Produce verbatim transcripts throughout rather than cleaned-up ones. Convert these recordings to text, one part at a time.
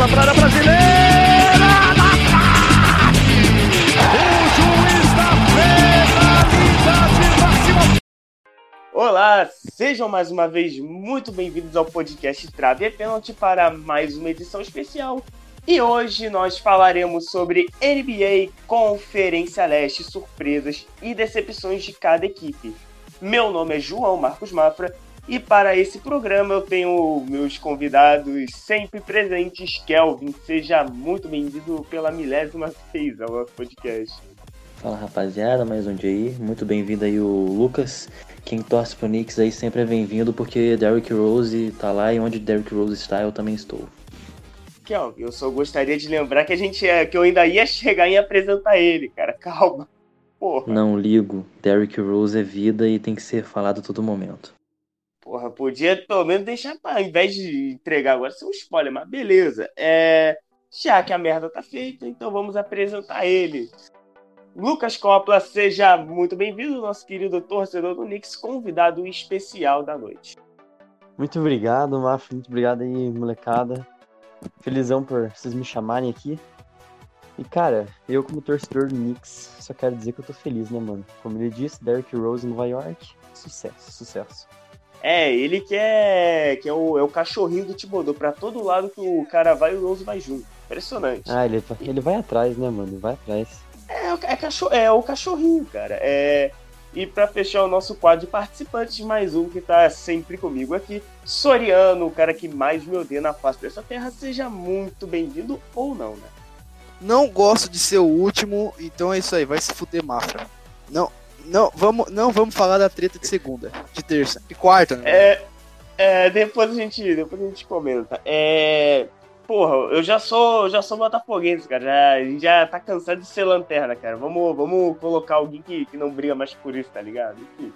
bola para a brasileira. O juiz da penalidade máxima. Olá, sejam mais uma vez muito bem-vindos ao podcast Trave é Pênalti para mais uma edição especial. E hoje nós falaremos sobre N B A, Conferência Leste, surpresas e decepções de cada equipe. Meu nome é João Marcos Mafra e para esse programa eu tenho meus convidados sempre presentes. Kelvin, seja muito bem-vindo pela milésima vez ao nosso podcast. Fala rapaziada, mais um dia aí, muito bem-vindo aí o Lucas. Quem torce pro Knicks aí sempre é bem-vindo porque Derrick Rose tá lá e onde Derrick Rose está eu também estou. Kelvin, eu só gostaria de lembrar que a gente é, que eu ainda ia chegar em apresentar ele, cara, calma. Porra. Não ligo, Derrick Rose é vida e tem que ser falado a todo momento. Porra, podia pelo menos deixar, pra, ao invés de entregar agora, ser um spoiler, mas beleza. É, já que a merda tá feita, então vamos apresentar ele. Lucas Coppola, seja muito bem-vindo, nosso querido torcedor do Knicks, convidado especial da noite. Muito obrigado, Mafra, muito obrigado aí, molecada. Felizão por vocês me chamarem aqui. E, cara, eu como torcedor do Knicks, só quero dizer que eu tô feliz, né, mano? Como ele disse, Derrick Rose em Nova York, sucesso, sucesso. É, ele que é, que é, o, é o cachorrinho do Thibodeau. Pra todo lado que o cara vai, o Rose vai junto. Impressionante. Ah, ele, ele vai atrás, né, mano? Ele vai atrás. É, é, cachorro, é o cachorrinho, cara. É, e pra fechar o nosso quadro de participantes, mais um que tá sempre comigo aqui, Soriano, o cara que mais me odeia na face dessa terra. Seja muito bem-vindo ou não, né? Não gosto de ser o último, então é isso aí, vai se fuder, Mafra. Não, não, vamos, não vamos falar da treta de segunda, de terça, de quarta, né? É, é depois a gente, depois a gente comenta. É, porra, eu já sou, já sou botafoguense, cara. Já, a gente já tá cansado de ser lanterna, cara. Vamos, vamos colocar alguém que, que não briga mais por isso, tá ligado? Enfim.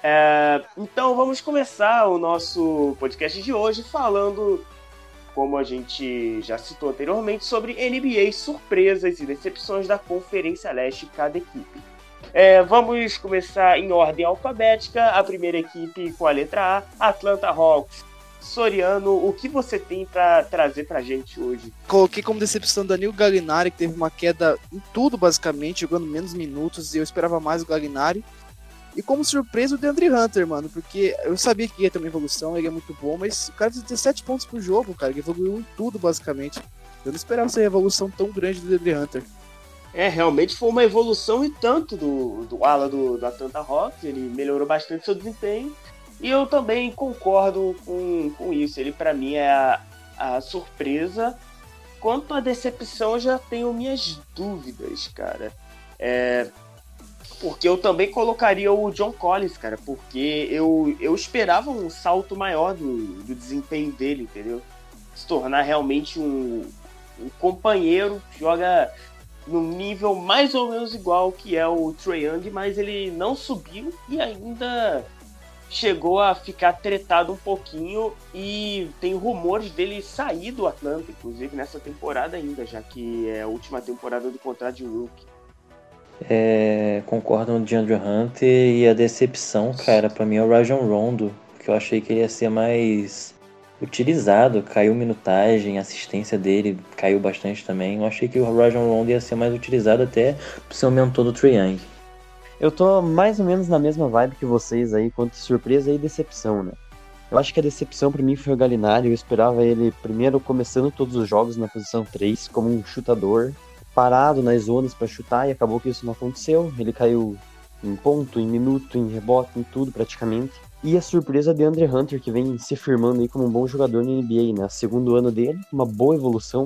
É, então vamos começar o nosso podcast de hoje falando, como a gente já citou anteriormente, sobre N B A, surpresas e decepções da Conferência Leste de cada equipe. É, vamos começar em ordem alfabética. A primeira equipe com a letra A, Atlanta Hawks. Soriano, o que você tem para trazer pra gente hoje? Coloquei como decepção Danilo Gallinari, que teve uma queda em tudo basicamente, jogando menos minutos, e eu esperava mais o Gallinari. E como surpresa o DeAndre Hunter, mano, porque eu sabia que ia ter uma evolução, ele é muito bom, mas o cara fez dezessete pontos por jogo, cara, ele evoluiu em tudo basicamente. Eu não esperava essa evolução tão grande do DeAndre Hunter. É, realmente foi uma evolução e tanto do, do ala do, do Atlanta Hawks, ele melhorou bastante seu desempenho. E eu também concordo com, com isso. Ele, pra mim, é a, a surpresa. Quanto à decepção, eu já tenho minhas dúvidas, cara. É, porque eu também colocaria o John Collins, cara. Porque eu, eu esperava um salto maior do, do desempenho dele, entendeu? Se tornar realmente um, um companheiro que joga num nível mais ou menos igual que é o Trae Young, mas ele não subiu e ainda chegou a ficar tretado um pouquinho, e tem rumores dele sair do Atlanta, inclusive nessa temporada ainda, já que é a última temporada do contrato de rookie. É, concordo no DeAndre Hunter e a decepção, cara, pra mim é o Rajon Rondo, porque eu achei que ele ia ser mais utilizado, caiu minutagem, a assistência dele caiu bastante também. Eu achei que o Rajon Rondo ia ser mais utilizado até por ser o mentor do Trae Young. Eu tô mais ou menos na mesma vibe que vocês aí, quanto surpresa e decepção, né? Eu acho que a decepção pra mim foi o Gallinari. Eu esperava ele primeiro começando todos os jogos na posição três, como um chutador, parado nas zonas pra chutar, e acabou que isso não aconteceu. Ele caiu em ponto, em minuto, em rebote, em tudo praticamente. E a surpresa de DeAndre Hunter, que vem se firmando aí como um bom jogador na N B A, né? Segundo ano dele, uma boa evolução.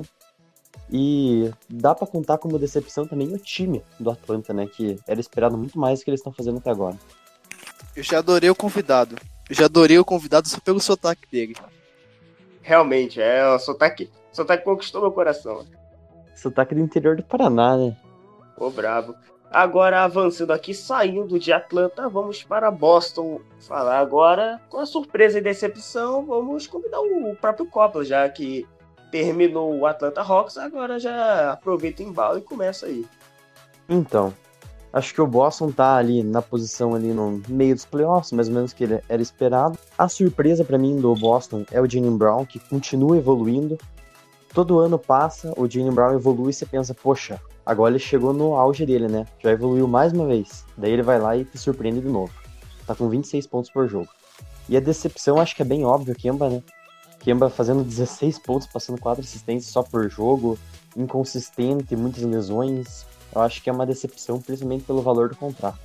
E dá pra contar como decepção também o time do Atlanta, né? Que era esperado muito mais do que eles estão fazendo até agora. Eu já adorei o convidado. Eu já adorei o convidado só pelo sotaque dele. Realmente, é, o sotaque, o sotaque conquistou meu coração. Sotaque do interior do Paraná, né? Pô, bravo. Agora, avançando aqui, saindo de Atlanta, vamos para Boston falar agora com a surpresa e decepção. Vamos convidar o próprio Coppola, já que terminou o Atlanta Hawks, agora já aproveita o embalo e começa aí. Então, acho que o Boston tá ali na posição ali no meio dos playoffs, mais ou menos que ele era esperado. A surpresa pra mim do Boston é o Jaylen Brown, que continua evoluindo. todo ano passa, o Jaylen Brown evolui e você pensa, poxa, agora ele chegou no auge dele, né? Já evoluiu mais uma vez. Daí ele vai lá e te surpreende de novo. Tá com vinte e seis pontos por jogo. E a decepção, acho que é bem óbvio, Kemba, né? Kemba fazendo dezesseis pontos, passando quatro assistências só por jogo, inconsistente, muitas lesões. Eu acho que é uma decepção, principalmente pelo valor do contrato.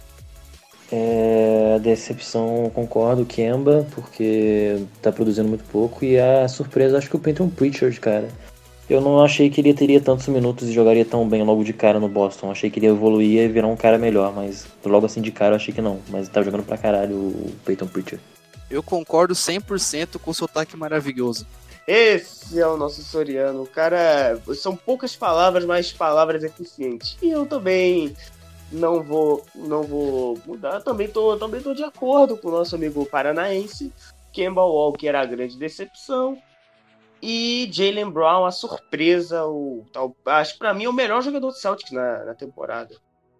É, a decepção, concordo, Kemba, porque tá produzindo muito pouco. E a surpresa, acho que o Peyton Pritchard, cara. Eu não achei que ele teria tantos minutos e jogaria tão bem logo de cara no Boston. Achei que ele ia evoluir e virar um cara melhor, mas logo assim de cara eu achei que não. Mas tá jogando pra caralho o Peyton Pritchard. Eu concordo cem por cento com o sotaque maravilhoso. Esse é o nosso Soriano. O cara, são poucas palavras, mas palavras eficientes. E eu também não vou, não vou mudar. Também tô, também tô de acordo com o nosso amigo paranaense. Kemba Walker era a grande decepção. E Jaylen Brown, a surpresa. O, tal, acho que pra mim é o melhor jogador do Celtics na, na temporada.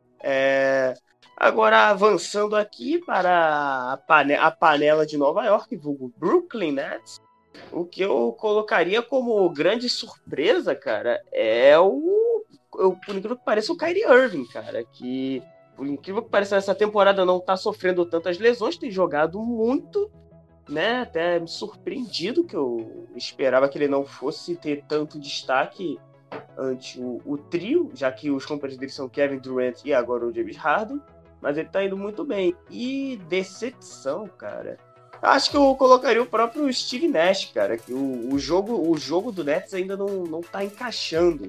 É... Agora, avançando aqui para a, pane- a panela de Nova York, vulgo Brooklyn Nets, o que eu colocaria como grande surpresa, cara, é o, o por incrível que pareça, o Kyrie Irving, cara, que, por incrível que pareça, nessa temporada não tá sofrendo tantas lesões, tem jogado muito, né, até me surpreendido, que eu esperava que ele não fosse ter tanto destaque ante o, o trio, já que os companheiros dele são Kevin Durant e agora o James Harden. Mas ele tá indo muito bem. E decepção, cara. Acho que eu colocaria o próprio Steve Nash, cara. Que o, o, jogo, o jogo do Nets ainda não, não tá encaixando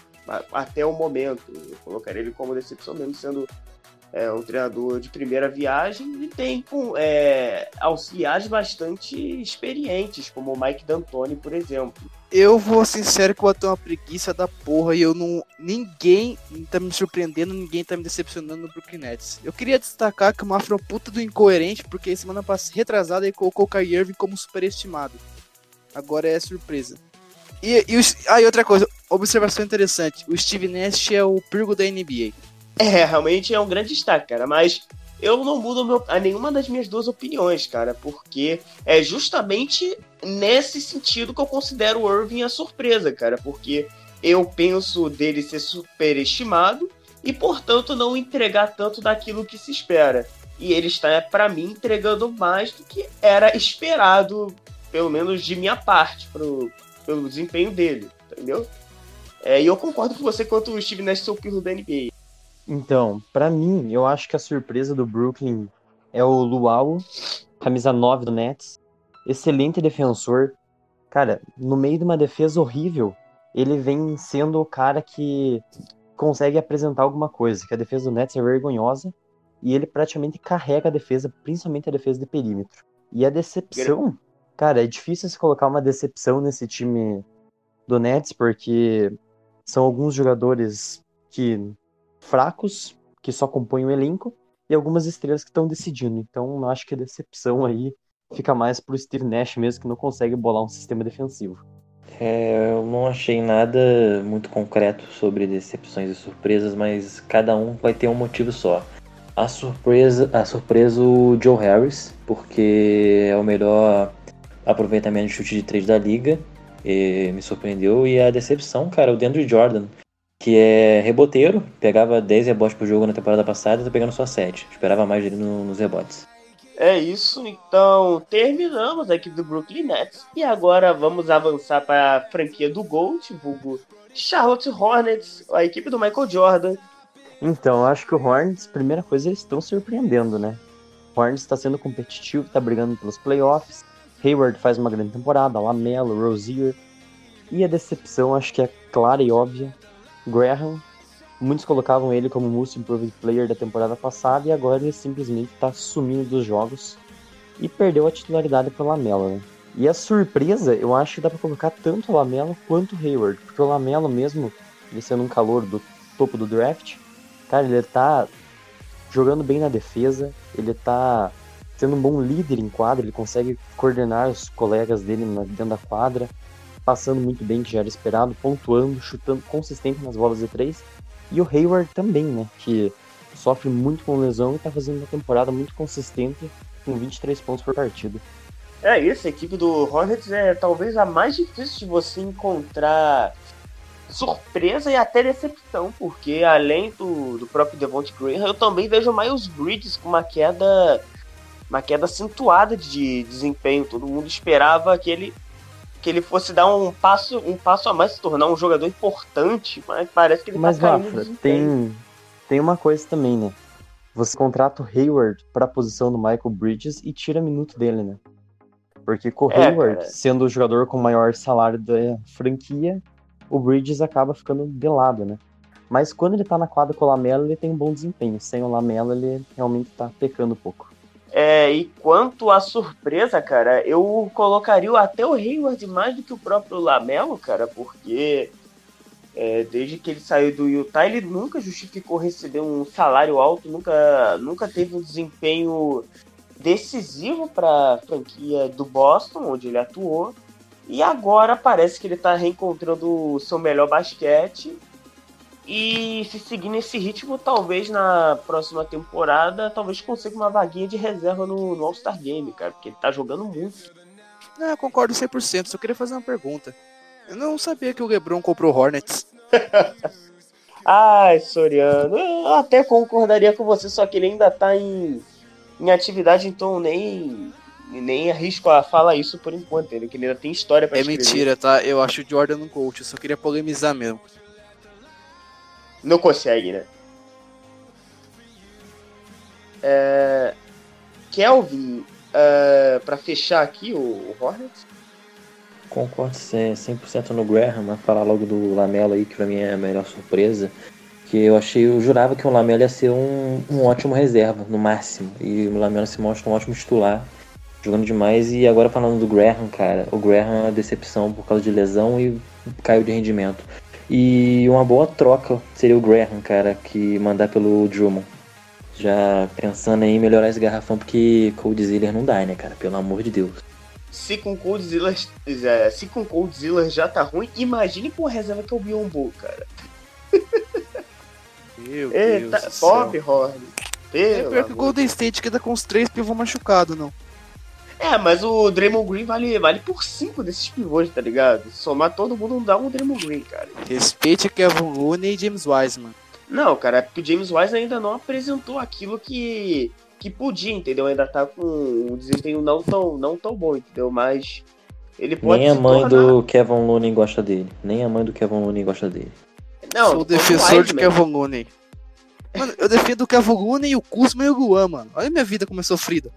até o momento. Eu colocaria ele como decepção mesmo, sendo é, um treinador de primeira viagem. E tem é, auxiliares bastante experientes, como o Mike D'Antoni, por exemplo. Eu vou sincero que eu vou ter uma preguiça da porra e eu não. Ninguém tá me surpreendendo, ninguém tá me decepcionando no Brooklyn Nets. Eu queria destacar que o Mafra é um puta do incoerente, porque semana passada, retrasada, ele colocou o Kyrie Irving como superestimado. Agora é surpresa. E, e, os, ah, e outra coisa, observação interessante: o Steve Nash é o Pirgo da N B A. É, realmente é um grande destaque, cara, mas eu não mudo meu, a nenhuma das minhas duas opiniões, cara, porque é justamente nesse sentido que eu considero o Irving a surpresa, cara, porque eu penso dele ser superestimado e, portanto, não entregar tanto daquilo que se espera. E ele está, pra mim, entregando mais do que era esperado, pelo menos de minha parte, pro, pelo desempenho dele, entendeu? É, e eu concordo com você quanto o Steve Nash ser o pirro da N B A. Então, pra mim, eu acho que a surpresa do Brooklyn é o Luau, camisa nove do Nets. Excelente defensor. Cara, no meio de uma defesa horrível, ele vem sendo o cara que consegue apresentar alguma coisa, que a defesa do Nets é vergonhosa, e ele praticamente carrega a defesa, principalmente a defesa de perímetro. E a decepção, cara, é difícil se colocar uma decepção nesse time do Nets, porque são alguns jogadores que fracos, que só compõem o elenco, e algumas estrelas que estão decidindo. Então, eu acho que a decepção aí fica mais pro Steve Nash mesmo, que não consegue bolar um sistema defensivo. É, eu não achei nada muito concreto sobre decepções e surpresas, mas cada um vai ter um motivo só. A surpresa, a surpresa o Joe Harris, porque é o melhor aproveitamento de chute de três da liga, e me surpreendeu. E a decepção, cara, o DeAndre Jordan, que é reboteiro, pegava dez rebotes por jogo na temporada passada e tá pegando só sete. Esperava mais dele no, nos rebotes. É isso, então terminamos a equipe do Brooklyn Nets e agora vamos avançar para a franquia do GOAT, vulgo Charlotte Hornets, a equipe do Michael Jordan. Então, eu acho que o Hornets, primeira coisa, eles estão surpreendendo, né? O Hornets está sendo competitivo, está brigando pelos playoffs. Hayward faz uma grande temporada, Lamelo, Rozier. E a decepção, acho que é clara e óbvia. Graham, muitos colocavam ele como Most Improved Player da temporada passada e agora ele simplesmente está sumindo dos jogos e perdeu a titularidade pro Lamelo, né? E a surpresa, eu acho que dá para colocar tanto o Lamelo quanto o Hayward, porque o Lamelo mesmo, ele sendo um calor do topo do draft, cara, ele tá jogando bem na defesa, ele tá sendo um bom líder em quadra, ele consegue coordenar os colegas dele dentro da quadra, passando muito bem, que já era esperado, pontuando, chutando consistente nas bolas de três. E o Hayward também, né, que sofre muito com lesão e tá fazendo uma temporada muito consistente com vinte e três pontos por partida. É isso, a equipe do Hornets é talvez a mais difícil de você encontrar surpresa e até decepção, porque além do, do próprio Devonte Graham, eu também vejo o Miles Bridges com uma queda, uma queda acentuada de desempenho. Todo mundo esperava que ele, que ele fosse dar um passo, um passo a mais, se tornar um jogador importante, mas parece que ele Mas, tá caindo Rafa, no desempenho. tem, tem uma coisa também, né? Você contrata o Hayward pra posição do Michael Bridges e tira minuto dele, né? Porque com o É, Hayward, cara. sendo o jogador com o maior salário da franquia, o Bridges acaba ficando de lado, né? Mas quando ele tá na quadra com o Lamelo, ele tem um bom desempenho. Sem o Lamelo, ele realmente tá pecando um pouco. É, e quanto à surpresa, cara, eu colocaria até o Hayward mais do que o próprio Lamelo, cara, porque é, desde que ele saiu do Utah, ele nunca justificou receber um salário alto, nunca, nunca teve um desempenho decisivo para a franquia do Boston, onde ele atuou, e agora parece que ele está reencontrando o seu melhor basquete, e se seguir nesse ritmo, talvez na próxima temporada, talvez consiga uma vaguinha de reserva no, no All-Star Game, cara, porque ele tá jogando muito. Não, eu concordo cem por cento, só queria fazer uma pergunta. Eu não sabia que o LeBron comprou Hornets. Ai, Soriano, eu até concordaria com você, só que ele ainda tá em, em atividade, então nem, nem arrisco a falar isso por enquanto, ele, que ele ainda tem história pra É escrever. mentira, tá? Eu acho o Jordan um coach, eu só queria polemizar mesmo. Não consegue, né? É... Kelvin, é... pra fechar aqui o, o Hornets? Concordo cem por cento no Graham, mas falar logo do Lamelo aí, que pra mim é a melhor surpresa. Que eu achei, eu jurava que o Lamelo ia ser um, um ótimo reserva, no máximo. E o Lamelo se mostra um ótimo titular, jogando demais. E agora falando do Graham, cara, o Graham é uma decepção por causa de lesão e caiu de rendimento. E uma boa troca seria o Graham, cara, que mandar pelo Drummond. Já pensando em melhorar esse garrafão, porque Cold Ziller não dá, né, cara? Pelo amor de Deus. Se com Coldzilla, se com Coldzilla já tá ruim, imagine com a reserva que é o Biombo, cara. Meu Eita, Deus do céu. Bob Horn. É pior que o Golden State que tá com os três pivôs machucados, não. É, mas o Draymond Green vale, vale por cinco desses pivôs, tá ligado? Somar todo mundo não dá um Draymond Green, cara. Respeite Kevin Looney e James Wiseman. Não, cara, é porque o James Wiseman ainda não apresentou aquilo que, que podia, entendeu? Ainda tá com um desempenho não tão, não tão bom, entendeu? Mas ele pode Nem a se mãe tornar... do Kevin Looney gosta dele. Nem a mãe do Kevin Looney gosta dele. Não, Sou o tô falando defensor de Wiseman. Kevin Looney. Mano, eu defendo o Kevin Looney, o Kuzma e o Guan, mano. Olha minha vida como é sofrida.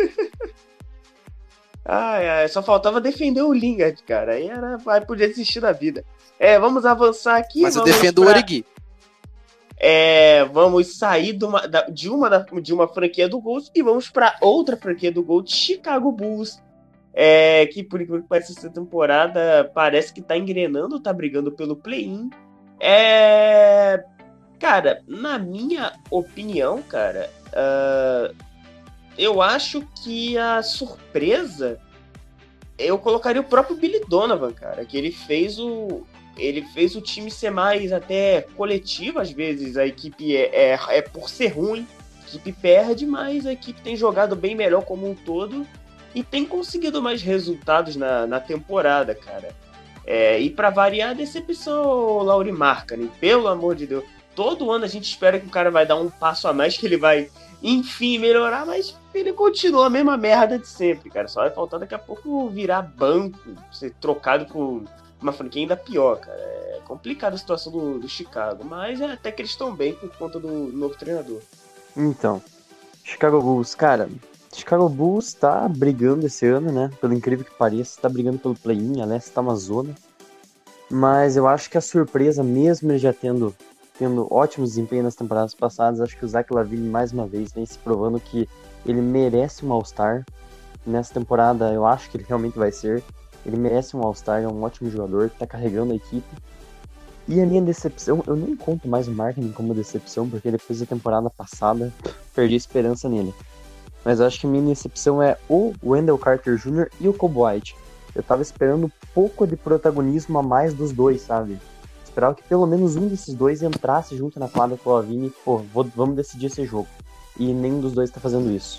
Ai, ai, só faltava defender o Lingard, cara. Aí era, aí podia desistir da vida. É, vamos avançar aqui. Mas eu vamos defendo o pra- Origi. É, vamos sair de uma, da- de, uma, da- de uma franquia do Bulls e vamos para outra franquia do Bulls, Chicago Bulls. É, que por incrível que pareça, essa temporada parece que tá engrenando, tá brigando pelo play-in. É, cara, na minha opinião, cara, ah, eu acho que a surpresa eu colocaria o próprio Billy Donovan, cara, que ele fez o ele fez o time ser mais até coletivo, às vezes a equipe é, é, é por ser ruim, a equipe perde, mas a equipe tem jogado bem melhor como um todo e tem conseguido mais resultados na, na temporada, cara. É, e pra variar, a decepção, o Lauri Markkanen, pelo amor de Deus. Todo ano a gente espera que o cara vai dar um passo a mais, que ele vai, enfim, melhorar, mas ele continua a mesma merda de sempre, cara. Só vai faltar daqui a pouco virar banco, ser trocado por uma franquia ainda pior, cara. É complicada a situação do, do Chicago, mas é até que eles estão bem por conta do novo treinador. Então, Chicago Bulls, cara, Chicago Bulls tá brigando esse ano, né? Pelo incrível que pareça, tá brigando pelo play-in, a Leste tá uma zona. Mas eu acho que a surpresa, mesmo ele já tendo, tendo ótimos desempenhos nas temporadas passadas, acho que o Zach LaVine mais uma vez vem se provando que ele merece um All-Star. Nessa temporada eu acho que ele realmente vai ser. Ele merece um All-Star, é um ótimo jogador, tá carregando a equipe. E a minha decepção, eu nem conto mais o Markkanen como decepção, porque depois da temporada passada, perdi a esperança nele. Mas eu acho que a minha decepção é o Wendell Carter Júnior e o Kobe White. Eu tava esperando um pouco de protagonismo a mais dos dois, sabe? Esperava que pelo menos um desses dois entrasse junto na quadra com o LaVine e, pô, vou, vamos decidir esse jogo. E nenhum dos dois tá fazendo isso.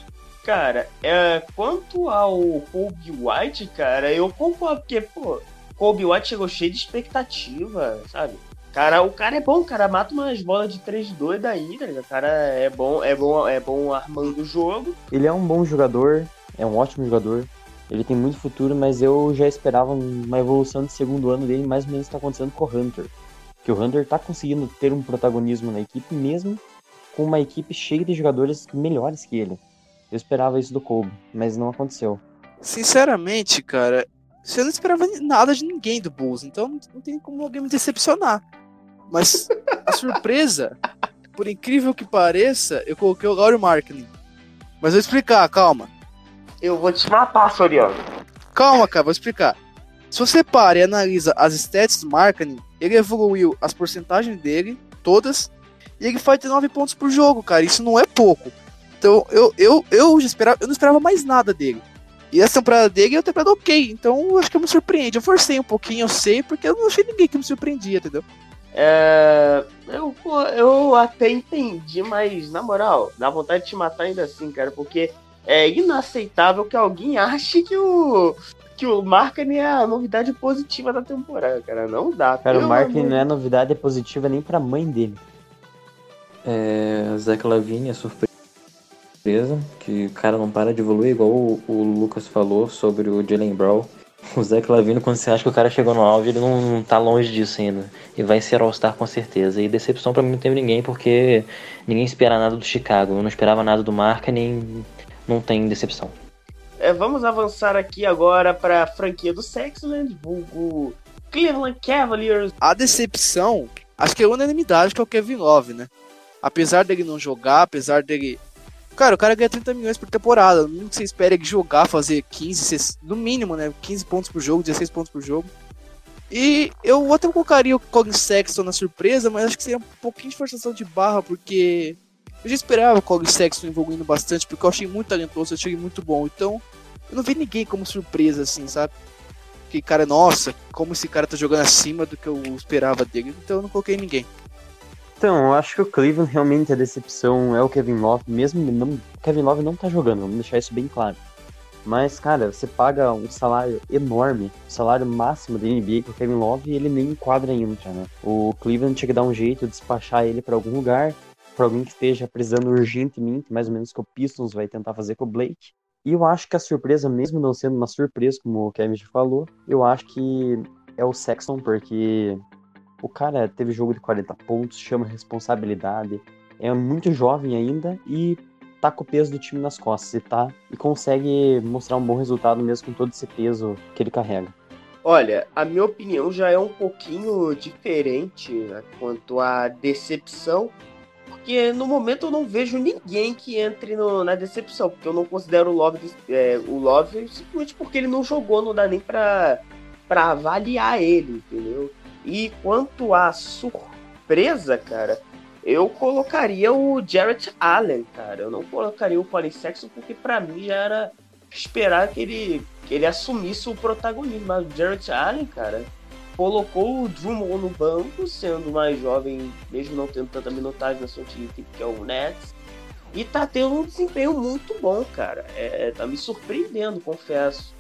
Cara, é, quanto ao Kobe White, cara, eu concordo, porque, pô, Kobe White chegou cheio de expectativa, sabe? Cara, o cara é bom, cara, mata umas bolas de três doidas aí, tá ligado? O cara é bom, é bom, é bom armando o jogo. Ele é um bom jogador, é um ótimo jogador. Ele tem muito futuro, mas eu já esperava uma evolução de segundo ano dele, mais ou menos está acontecendo com o Hunter. Que o Hunter tá conseguindo ter um protagonismo na equipe, mesmo com uma equipe cheia de jogadores melhores que ele. Eu esperava isso do Kobe, mas não aconteceu. Sinceramente, cara, você não esperava nada de ninguém do Bulls, então não tem como alguém me decepcionar. Mas a surpresa, por incrível que pareça, eu coloquei o Lauri Markkanen. Mas vou explicar, calma. Eu vou te matar, Soriano. Calma, cara, vou explicar. Se você para e analisa as stats do Markkanen, ele evoluiu as porcentagens dele, todas, e ele faz nove pontos por jogo, cara. Isso não é pouco. Então, eu, eu, eu, já esperava, eu não esperava mais nada dele. E essa temporada dele é uma temporada ok. Então, eu acho que eu me surpreende. Eu forcei um pouquinho, eu sei, porque eu não achei ninguém que me surpreendia, entendeu? É, eu, pô, eu até entendi, mas, na moral, dá vontade de te matar ainda assim, cara, porque é inaceitável que alguém ache que o... que o Markkanen é a novidade positiva da temporada, cara. Não dá. Cara, o Markkanen não é novidade positiva nem pra mãe dele. É, Zach LaVine é surpresa, que o cara não para de evoluir, igual o, o Lucas falou sobre o Jaylen Brown. O Zach LaVine, quando você acha que o cara chegou no auge, ele não, não tá longe disso ainda. E vai ser All-Star com certeza. E decepção pra mim não teve ninguém, porque ninguém espera nada do Chicago. Eu não esperava nada do Markkanen, não tem decepção. É, vamos avançar aqui agora para a franquia do Sexland, vulgo Cleveland Cavaliers. A decepção, acho que é unanimidade, que é o Kevin Love, né? Apesar dele não jogar, apesar dele... Cara, o cara ganha trinta milhões por temporada. No mínimo que você espera é ele jogar, fazer quinze, no mínimo, né? quinze pontos por jogo, dezesseis pontos por jogo. E eu até colocaria o Colin Sexton na surpresa, mas acho que seria um pouquinho de forçação de barra, porque eu já esperava o Colin Sexton evoluindo bastante, porque eu achei muito talentoso, eu achei muito bom. Então, eu não vi ninguém como surpresa, assim, sabe? Que cara, nossa, como esse cara tá jogando acima do que eu esperava dele. Então eu não coloquei ninguém. Então, eu acho que o Cleveland realmente a decepção é o Kevin Love, mesmo não, o Kevin Love não tá jogando, vamos deixar isso bem claro. Mas, cara, você paga um salário enorme, o salário máximo da N B A pro Kevin Love e ele nem enquadra ainda, né? O Cleveland tinha que dar um jeito de despachar ele pra algum lugar, pra alguém que esteja precisando urgentemente, mais ou menos que o Pistons vai tentar fazer com o Blake. E eu acho que a surpresa, mesmo não sendo uma surpresa, como o Kevin já falou, eu acho que é o Sexton, porque o cara teve jogo de quarenta pontos, chama responsabilidade, é muito jovem ainda e tá com o peso do time nas costas e, tá, e consegue mostrar um bom resultado mesmo com todo esse peso que ele carrega. Olha, a minha opinião já é um pouquinho diferente, né, quanto à decepção, porque no momento eu não vejo ninguém que entre no, na decepção, porque eu não considero o Love, é, o Love simplesmente porque ele não jogou, não dá nem pra, pra avaliar ele, entendeu? E quanto à surpresa, cara, eu colocaria o Jarrett Allen, cara. Eu não colocaria o Colin Sexton, porque pra mim já era esperar que ele, que ele assumisse o protagonismo. Mas o Jarrett Allen, cara, colocou o Drummond no banco, sendo mais jovem, mesmo não tendo tanta minutagem na sua equipe, que é o Nets. E tá tendo um desempenho muito bom, cara. É, tá me surpreendendo, confesso.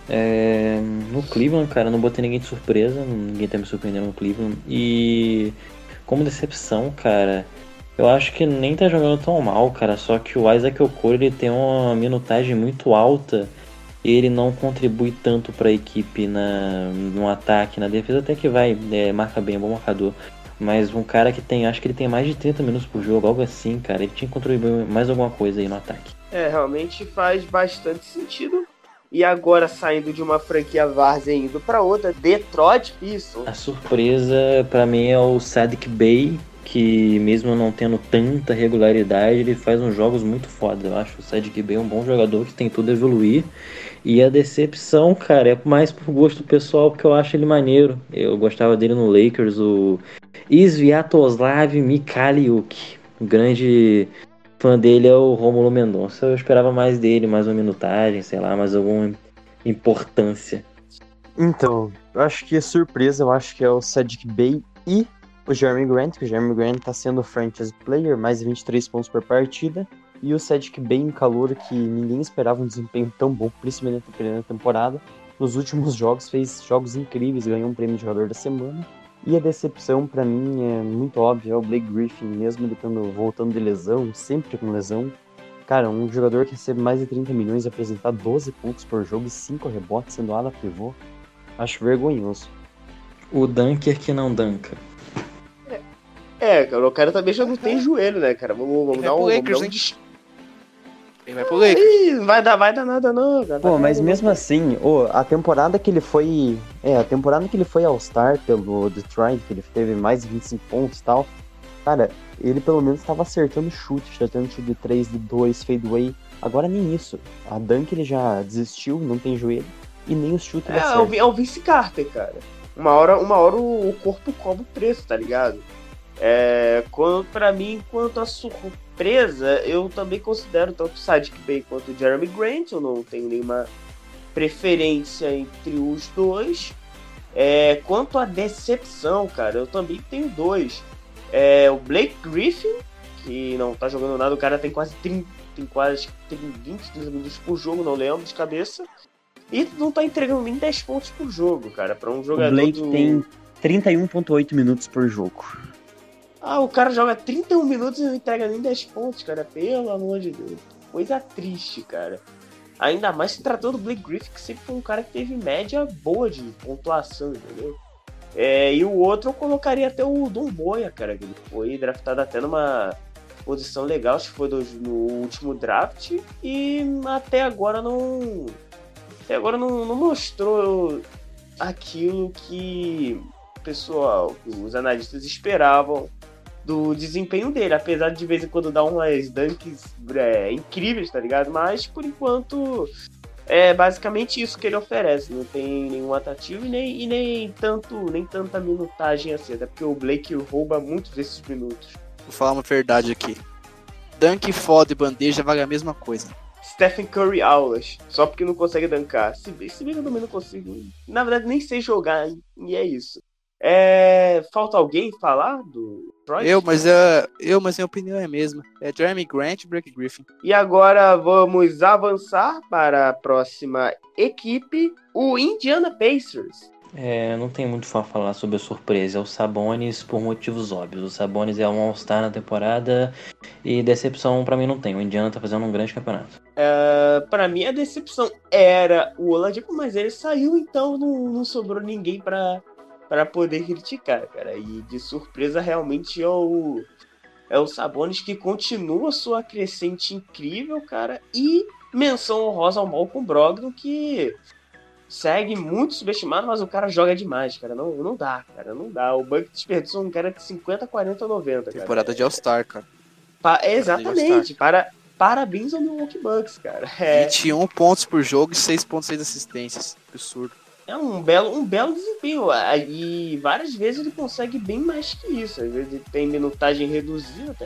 É, no Cleveland, cara, não botei ninguém de surpresa, ninguém tá me surpreendendo no Cleveland. E como decepção, cara, eu acho que nem tá jogando tão mal, cara. Só que o Isaac Okoro, ele tem uma minutagem muito alta e ele não contribui tanto pra equipe na, no ataque, na defesa até que vai, é, marca bem, é um bom marcador. Mas um cara que tem, acho que ele tem mais de trinta minutos por jogo, algo assim, cara, ele tinha que contribuir mais alguma coisa aí no ataque. É, realmente faz bastante sentido. E agora saindo de uma franquia várzea e indo pra outra, Detroit Pistons. A surpresa pra mim é o Saddiq Bey, que mesmo não tendo tanta regularidade, ele faz uns jogos muito foda. Eu acho o Saddiq Bey um bom jogador que tem tudo a evoluir. E a decepção, cara, é mais por gosto pessoal, porque eu acho ele maneiro. Eu gostava dele no Lakers, o Sviatoslav Mikhailyuk. O grande fã dele é o Rômulo Mendonça. Eu esperava mais dele, mais uma minutagem, sei lá, mais alguma importância. Então, eu acho que a surpresa, eu acho que é o Saddiq Bey e o Jeremy Grant, que o Jeremy Grant tá sendo o franchise player, mais de vinte e três pontos por partida. E o Cedric Bem, calor que ninguém esperava um desempenho tão bom, principalmente na primeira temporada. Nos últimos jogos fez jogos incríveis, ganhou um prêmio de jogador da semana. E a decepção pra mim é muito óbvia, é o Blake Griffin, mesmo ele tendo, voltando de lesão, sempre com lesão. Cara, um jogador que recebe mais de trinta milhões e apresentar doze pontos por jogo e cinco rebotes sendo ala pivô, acho vergonhoso. O dunker que não dunka. É, cara, o cara também já não tem joelho, né, cara? Vamos, vamos Ele dar vai um... pro Vamos Lakers, dar um hein? des- Ele vai pro Lakers. Ih, vai dar, vai dar nada não, cara. Pô, Vai mas dar mesmo nada. assim, ô, a temporada que ele foi. É, a temporada que ele foi All-Star pelo Detroit, que ele teve mais de vinte e cinco pontos e tal. Cara, ele pelo menos estava acertando chute, já tendo chute de três, de dois, fadeaway. Agora nem isso. A dunk ele já desistiu, não tem joelho. E nem os chutes ele É, é o, acerta. Vi- é o Vince Carter, cara. Uma hora, uma hora o, o corpo cobra o preço, tá ligado? É, quando, pra mim, quanto a surpresa, eu também considero tanto o Sadiq Bey quanto o Jeremy Grant. Eu não tenho nenhuma preferência entre os dois. É, quanto à decepção, cara, eu também tenho dois. É, o Blake Griffin, que não tá jogando nada, o cara tem quase trinta, tem quase tem vinte, trinta minutos por jogo, não lembro de cabeça. E não tá entregando nem dez pontos por jogo, cara, pra um O jogador Blake do... tem trinta e um vírgula oito minutos por jogo. Ah, o cara joga trinta e um minutos e não entrega nem dez pontos, cara. Pelo amor de Deus. Coisa triste, cara. Ainda mais se tratando do Blake Griffin, que sempre foi um cara que teve média boa de pontuação, entendeu? É, e o outro eu colocaria até o Dom Boia, cara, que ele foi draftado até numa posição legal, acho que foi do, no último draft, e até agora não. Até agora não, não mostrou aquilo que o pessoal, que os analistas esperavam do desempenho dele, apesar de de vez em quando dar umas dunks é, incríveis, tá ligado? Mas por enquanto é basicamente isso que ele oferece, não tem nenhum atrativo e nem, e nem tanto, nem tanta minutagem assim, até porque o Blake rouba muitos desses minutos. Vou falar uma verdade aqui. Dunk, foda e bandeja vale a mesma coisa. Stephen Curry aulas, só porque não consegue duncar. Se bem, se bem que eu também não consigo, na verdade nem sei jogar, e é isso. É, falta alguém falar do Detroit? Eu, mas, é, eu, mas minha opinião é a mesma. É Jeremy Grant e Blake Griffin. E agora vamos avançar para a próxima equipe, o Indiana Pacers. É, não tem muito a falar sobre a surpresa. É o Sabonis por motivos óbvios. O Sabonis é um All-Star na temporada e decepção pra mim não tem. O Indiana tá fazendo um grande campeonato. Uh, para mim a decepção era o Oladipo, mas ele saiu, então não, não sobrou ninguém para para poder criticar, cara. E de surpresa realmente é o é o Sabonis, que continua sua crescente incrível, cara. E menção honrosa ao Malcolm Brogdon, que segue muito subestimado, mas o cara joga demais, cara. Não, não dá, cara. Não dá. O Buck desperdiçou um cara de cinquenta, quarenta, noventa, cara. Temporada de All-Star, cara. Pa- exatamente. Para, parabéns ao Milwaukee Bucks, cara. É, vinte e um pontos por jogo e seis ponto seis assistências. Absurdo. é um belo, um belo desempenho. Ah, e várias vezes ele consegue bem mais que isso. Às vezes ele tem minutagem reduzida até.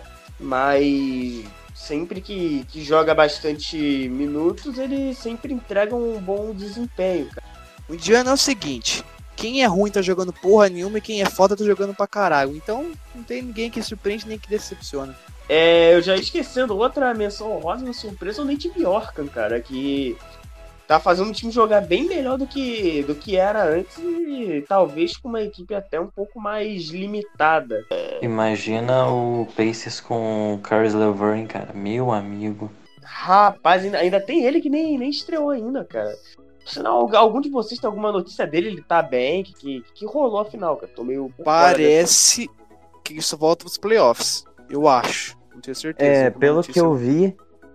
Mas sempre que, que joga bastante minutos, ele sempre entrega um bom desempenho, cara. O Indiana é o seguinte: quem é ruim tá jogando porra nenhuma e quem é foda tá jogando pra caralho. Então não tem ninguém que surpreende nem que decepciona. É, eu já ia esquecendo outra menção honrosa, uma surpresa, o Nate Bjorkan, cara, que tá fazendo o time jogar bem melhor do que, do que era antes e talvez com uma equipe até um pouco mais limitada. Imagina o Pacers com o Caris LeVert, cara. Meu amigo. Rapaz, ainda, ainda tem ele que nem, nem estreou ainda, cara. Senão, algum de vocês tem alguma notícia dele? Ele tá bem? Que, que, que rolou afinal, cara? Tô meio por fora dessa. Parece que isso volta pros playoffs. Eu acho. Não tenho certeza. É, Alguma pelo notícia- que eu vi,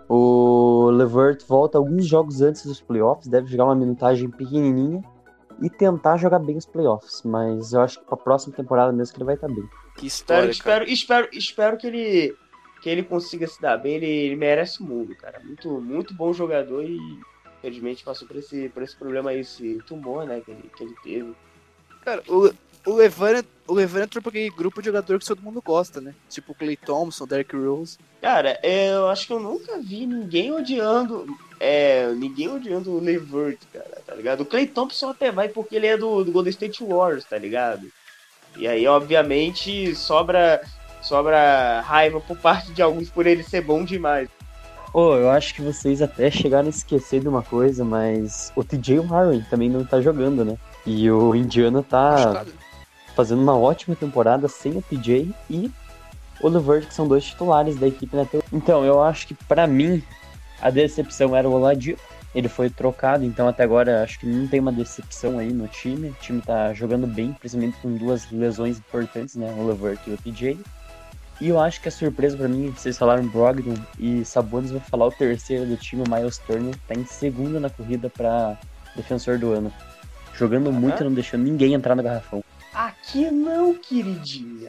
o LeVert volta alguns jogos antes dos playoffs, deve jogar uma minutagem pequenininha e tentar jogar bem os playoffs, mas eu acho que pra próxima temporada mesmo que ele vai estar bem. Que Espero, história, cara. espero, espero, espero que ele que ele consiga se dar bem. Ele, ele merece o mundo, cara. Muito, muito bom jogador e infelizmente passou por esse, por esse problema aí, esse tumor, né, que ele, que ele teve. Cara, o, o Levan o Levan entrou pra aquele grupo de jogador que todo mundo gosta, né? Tipo o Klay Thompson, Derrick Rose. Cara, eu acho que eu nunca vi ninguém odiando. É, ninguém odiando o Levert, cara, tá ligado? O Klay Thompson até vai porque ele é do, do Golden State Warriors, tá ligado? E aí, obviamente, sobra, sobra raiva por parte de alguns por ele ser bom demais. Ô, eu acho que vocês até chegaram a esquecer de uma coisa, mas o T J Warren também não tá jogando, né? E o Indiana tá Machucado. fazendo uma ótima temporada sem o T J e o LeVert, que são dois titulares da equipe na teoria. Então, eu acho que pra mim, a decepção era o Oladipo. Ele foi trocado, então até agora acho que não tem uma decepção aí no time. O time tá jogando bem, principalmente com duas lesões importantes, né? O LeVert e o T J. E eu acho que a surpresa pra mim, vocês falaram Brogdon e Sabonis, vou falar o terceiro do time, o Miles Turner, tá em segundo na corrida pra defensor do ano. Jogando Aham. muito e não deixando ninguém entrar no garrafão. Aqui não, queridinha.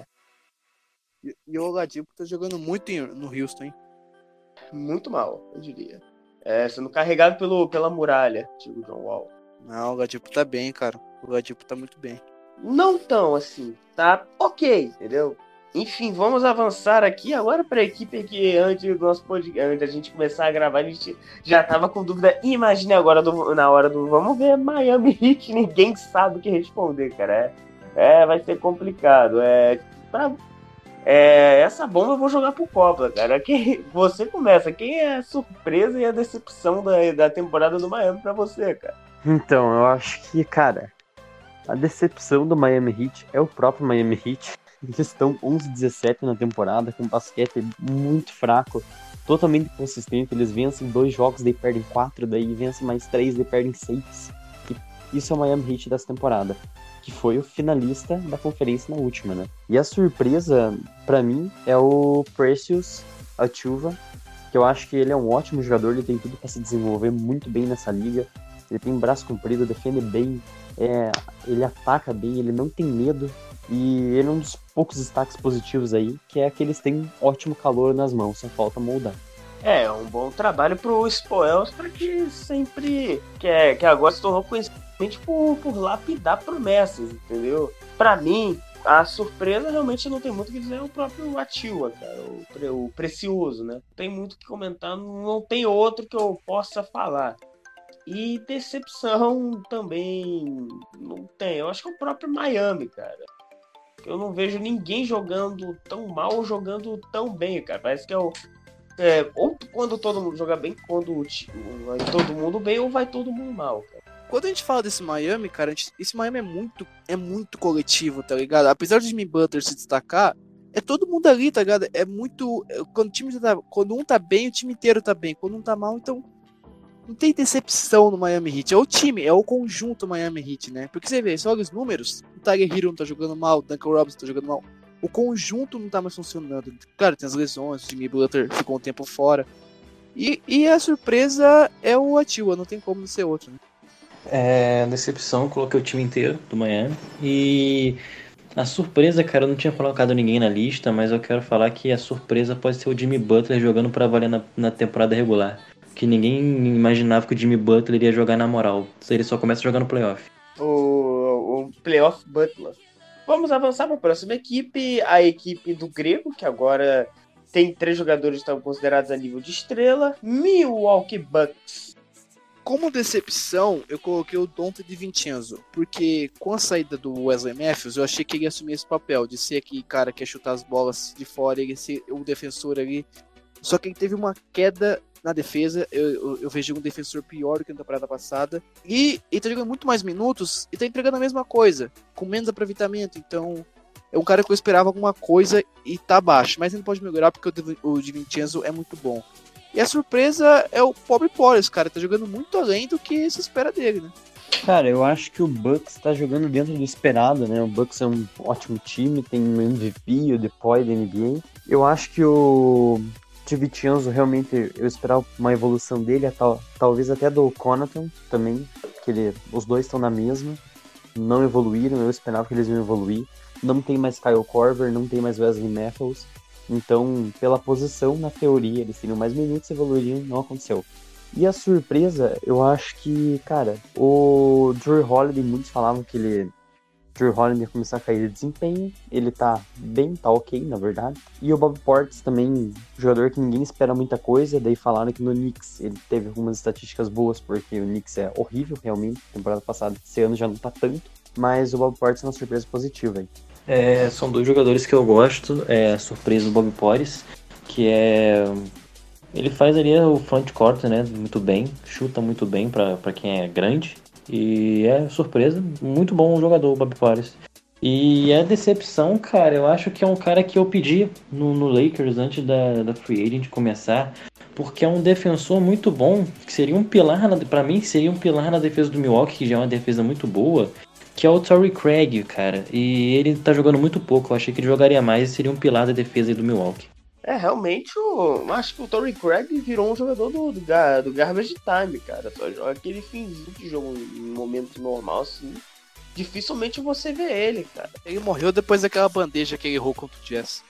E, e o Oladipo tá jogando muito em- no Houston, hein? Muito mal, eu diria. É, sendo carregado pelo, pela muralha, tipo John Wall. Não, o Oladipo tá bem, cara. O Oladipo tá muito bem. Não tão assim, tá ok, entendeu? Enfim, vamos avançar aqui agora para a equipe que antes do nosso podcast, antes da gente começar a gravar, a gente já tava com dúvida. Imagine agora do- na hora do vamos ver Miami Heat, ninguém sabe o que responder, cara. É, é vai ser complicado. É, pra, é, essa bomba eu vou jogar pro Copla, cara. Quem, você começa. Quem é a surpresa e a decepção da, da temporada do Miami pra você, cara? Então, eu acho que, cara, a decepção do Miami Heat é o próprio Miami Heat. Eles estão onze a dezessete na temporada, com um basquete muito fraco, totalmente inconsistente. Eles vencem dois jogos, daí perdem quatro, daí vencem mais três, daí perdem seis. E isso é o Miami Heat dessa temporada, que foi o finalista da conferência na última, né? E a surpresa, pra mim, é o Precious Achiuwa, que eu acho que ele é um ótimo jogador, ele tem tudo pra se desenvolver muito bem nessa liga. Ele tem braço comprido, defende bem, é, ele ataca bem, ele não tem medo. E ele é um dos poucos destaques positivos aí, que é que eles têm ótimo calor nas mãos, só falta moldar. É, um bom trabalho pro Spoelstra, que sempre, que, é, que agora se tornou conhecido por, por lapidar promessas, entendeu? Pra mim, a surpresa realmente não tem muito o que dizer, é o próprio Achiuwa, cara, o, pre- o Precioso, né? Tem muito o que comentar, não tem outro que eu possa falar. E decepção também não tem, eu acho que é o próprio Miami, cara. Eu não vejo ninguém jogando tão mal ou jogando tão bem, cara. Parece que é o. É, ou quando todo mundo joga bem, quando o ti- vai todo mundo bem, ou vai todo mundo mal, cara. Quando a gente fala desse Miami, cara, a gente- esse Miami é muito, é muito coletivo, tá ligado? Apesar de Jimmy Butler se destacar, é todo mundo ali, tá ligado? É muito. é- Quando, o time tá, quando um tá bem, o time inteiro tá bem. Quando um tá mal, então. Não tem decepção no Miami Heat. É o time, é o conjunto Miami Heat, né? Porque você vê, você olha os números, o Tiger Hero não tá jogando mal, o Duncan Robinson tá jogando mal. O conjunto não tá mais funcionando. Claro, tem as lesões, o Jimmy Butler ficou um tempo fora. E, e a surpresa é o Achiuwa, não tem como não ser outro, né? É, decepção, coloquei o time inteiro do Miami. E a surpresa, cara, eu não tinha colocado ninguém na lista, mas eu quero falar que a surpresa pode ser o Jimmy Butler jogando pra valer na, na temporada regular. Que ninguém imaginava que o Jimmy Butler iria jogar na moral. Ele só começa a jogar no playoff. O, o Playoff Butler. Vamos avançar para a próxima equipe, a equipe do Grego, que agora tem três jogadores que estão considerados a nível de estrela. Milwaukee Bucks. Como decepção, eu coloquei o Donte DiVincenzo, porque com a saída do Wesley Matthews, eu achei que ele ia assumir esse papel, de ser aquele cara que ia chutar as bolas de fora, ele ser o defensor ali. Só que ele teve uma queda na defesa, eu, eu, eu vejo um defensor pior do que na temporada passada, e ele tá jogando muito mais minutos e tá entregando a mesma coisa, com menos aproveitamento, então é um cara que eu esperava alguma coisa e tá abaixo, mas ele pode melhorar porque o, Di- o DiVincenzo é muito bom. E a surpresa é o pobre Porras, cara, tá jogando muito além do que se espera dele, né? Cara, eu acho que o Bucks tá jogando dentro do esperado, né? O Bucks é um ótimo time, tem um M V P, o Depoy da N B A. Eu acho que o DiVincenzo, realmente, eu esperava uma evolução dele, tal, talvez até do Connaughton também, que ele, os dois estão na mesma, não evoluíram, eu esperava que eles iam evoluir. Não tem mais Kyle Korver, não tem mais Wesley Matthews, então, pela posição, na teoria, eles teriam mais minutos, evoluiriam, não aconteceu. E a surpresa, eu acho que, cara, o Drew Holiday, muitos falavam que ele... Drew Holiday ia começar a cair de desempenho, ele tá bem, tá ok, na verdade. E o Bob Portis também, jogador que ninguém espera muita coisa, daí falaram que no Knicks ele teve algumas estatísticas boas, porque o Knicks é horrível, realmente, temporada passada, esse ano já não tá tanto, mas o Bob Portis é uma surpresa positiva, hein. É, são dois jogadores que eu gosto. É a surpresa do Bob Portis, que é Ele faz ali o front court, né, muito bem, chuta muito bem pra, pra quem é grande. E é surpresa, muito bom jogador o Bobby Portis. E a decepção, cara, eu acho que é um cara que eu pedi no, no Lakers antes da, da Free Agent começar, porque é um defensor muito bom, que seria um pilar, na, pra mim, seria um pilar na defesa do Milwaukee, que já é uma defesa muito boa, que é o Torrey Craig, cara. E ele tá jogando muito pouco, eu achei que ele jogaria mais e seria um pilar da defesa do Milwaukee. É, realmente, eu acho que o Torrey Craig virou um jogador do, do, gar- do Garbage Time, cara. Só joga aquele finzinho de jogo em momento normal, assim. Dificilmente você vê ele, cara. Ele morreu depois daquela bandeja que ele errou contra o Jazz.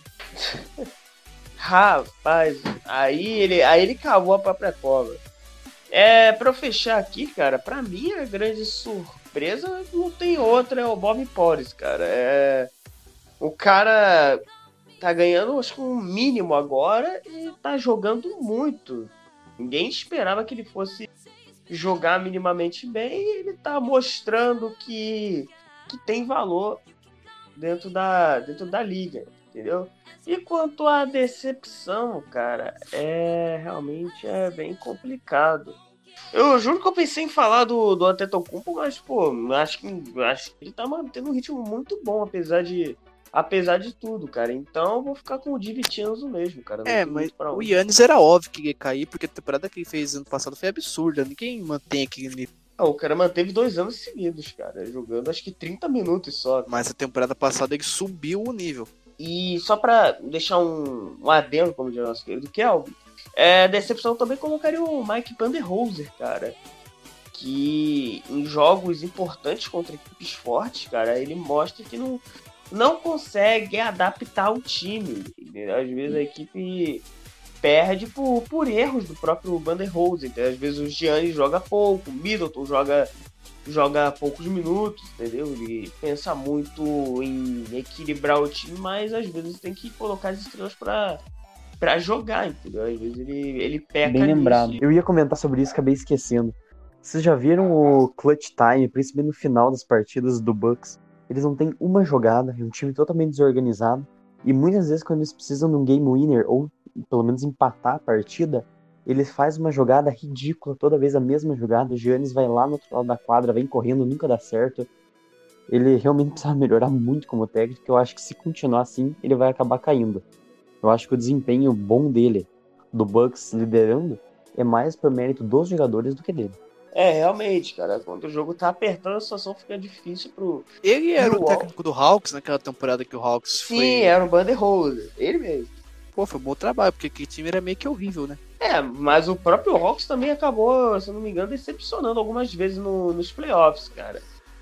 Rapaz, aí ele, aí ele cavou a própria cova. É, pra eu fechar aqui, cara, pra mim a grande surpresa não tem outra, é o Bobby Portis, cara. É, o cara tá ganhando, acho que um mínimo agora e tá jogando muito. Ninguém esperava que ele fosse jogar minimamente bem e ele tá mostrando que, que tem valor dentro da, dentro da liga, entendeu? E quanto à decepção, cara, é realmente é bem complicado. Eu juro que eu pensei em falar do, do Antetokounmpo, mas, pô, acho que, acho que ele tá mantendo um ritmo muito bom, apesar de, apesar de tudo, cara. Então eu vou ficar com o Divitianzo mesmo, cara. Não É, tem mas muito pra o onde. Yannis era óbvio que ia cair, porque a temporada que ele fez ano passado foi absurda. Ninguém mantém aquele nível. Ah, o cara manteve dois anos seguidos, cara, jogando acho que trinta minutos só. Mas a temporada passada ele subiu o nível. E só pra deixar um, um adendo, como diz o nosso querido Kelvin, é, decepção também colocaria o Mike Budenholzer, cara. Que em jogos importantes contra equipes fortes, cara, ele mostra que não, não consegue adaptar o time. Às vezes a equipe perde por, por erros do próprio Budenholzer. Então, às vezes o Giannis joga pouco, o Middleton joga, joga poucos minutos, entendeu? Ele pensa muito em equilibrar o time, mas às vezes tem que colocar as estrelas pra, pra jogar, entendeu? Às vezes ele, ele peca Bem lembrado. nisso. Eu ia comentar sobre isso, acabei esquecendo. Vocês já viram o clutch time, principalmente no final das partidas do Bucks? Eles não têm uma jogada, é um time totalmente desorganizado. E muitas vezes quando eles precisam de um game winner, ou pelo menos empatar a partida, eles fazem uma jogada ridícula, toda vez a mesma jogada. O Giannis vai lá no outro lado da quadra, vem correndo, nunca dá certo. Ele realmente precisa melhorar muito como técnico. Eu acho que se continuar assim, ele vai acabar caindo. Eu acho que o desempenho bom dele, do Bucks liderando, é mais por mérito dos jogadores do que dele. É, realmente, cara, quando o jogo tá apertando, a situação fica difícil pro... Ele era o Milwaukee. técnico do Hawks naquela temporada que o Hawks Sim, foi... era o Budenholzer, ele mesmo. Pô, foi um bom trabalho, porque aquele time era meio que horrível, né? É, mas o próprio Hawks também acabou, se eu não me engano, decepcionando algumas vezes no, nos playoffs, cara.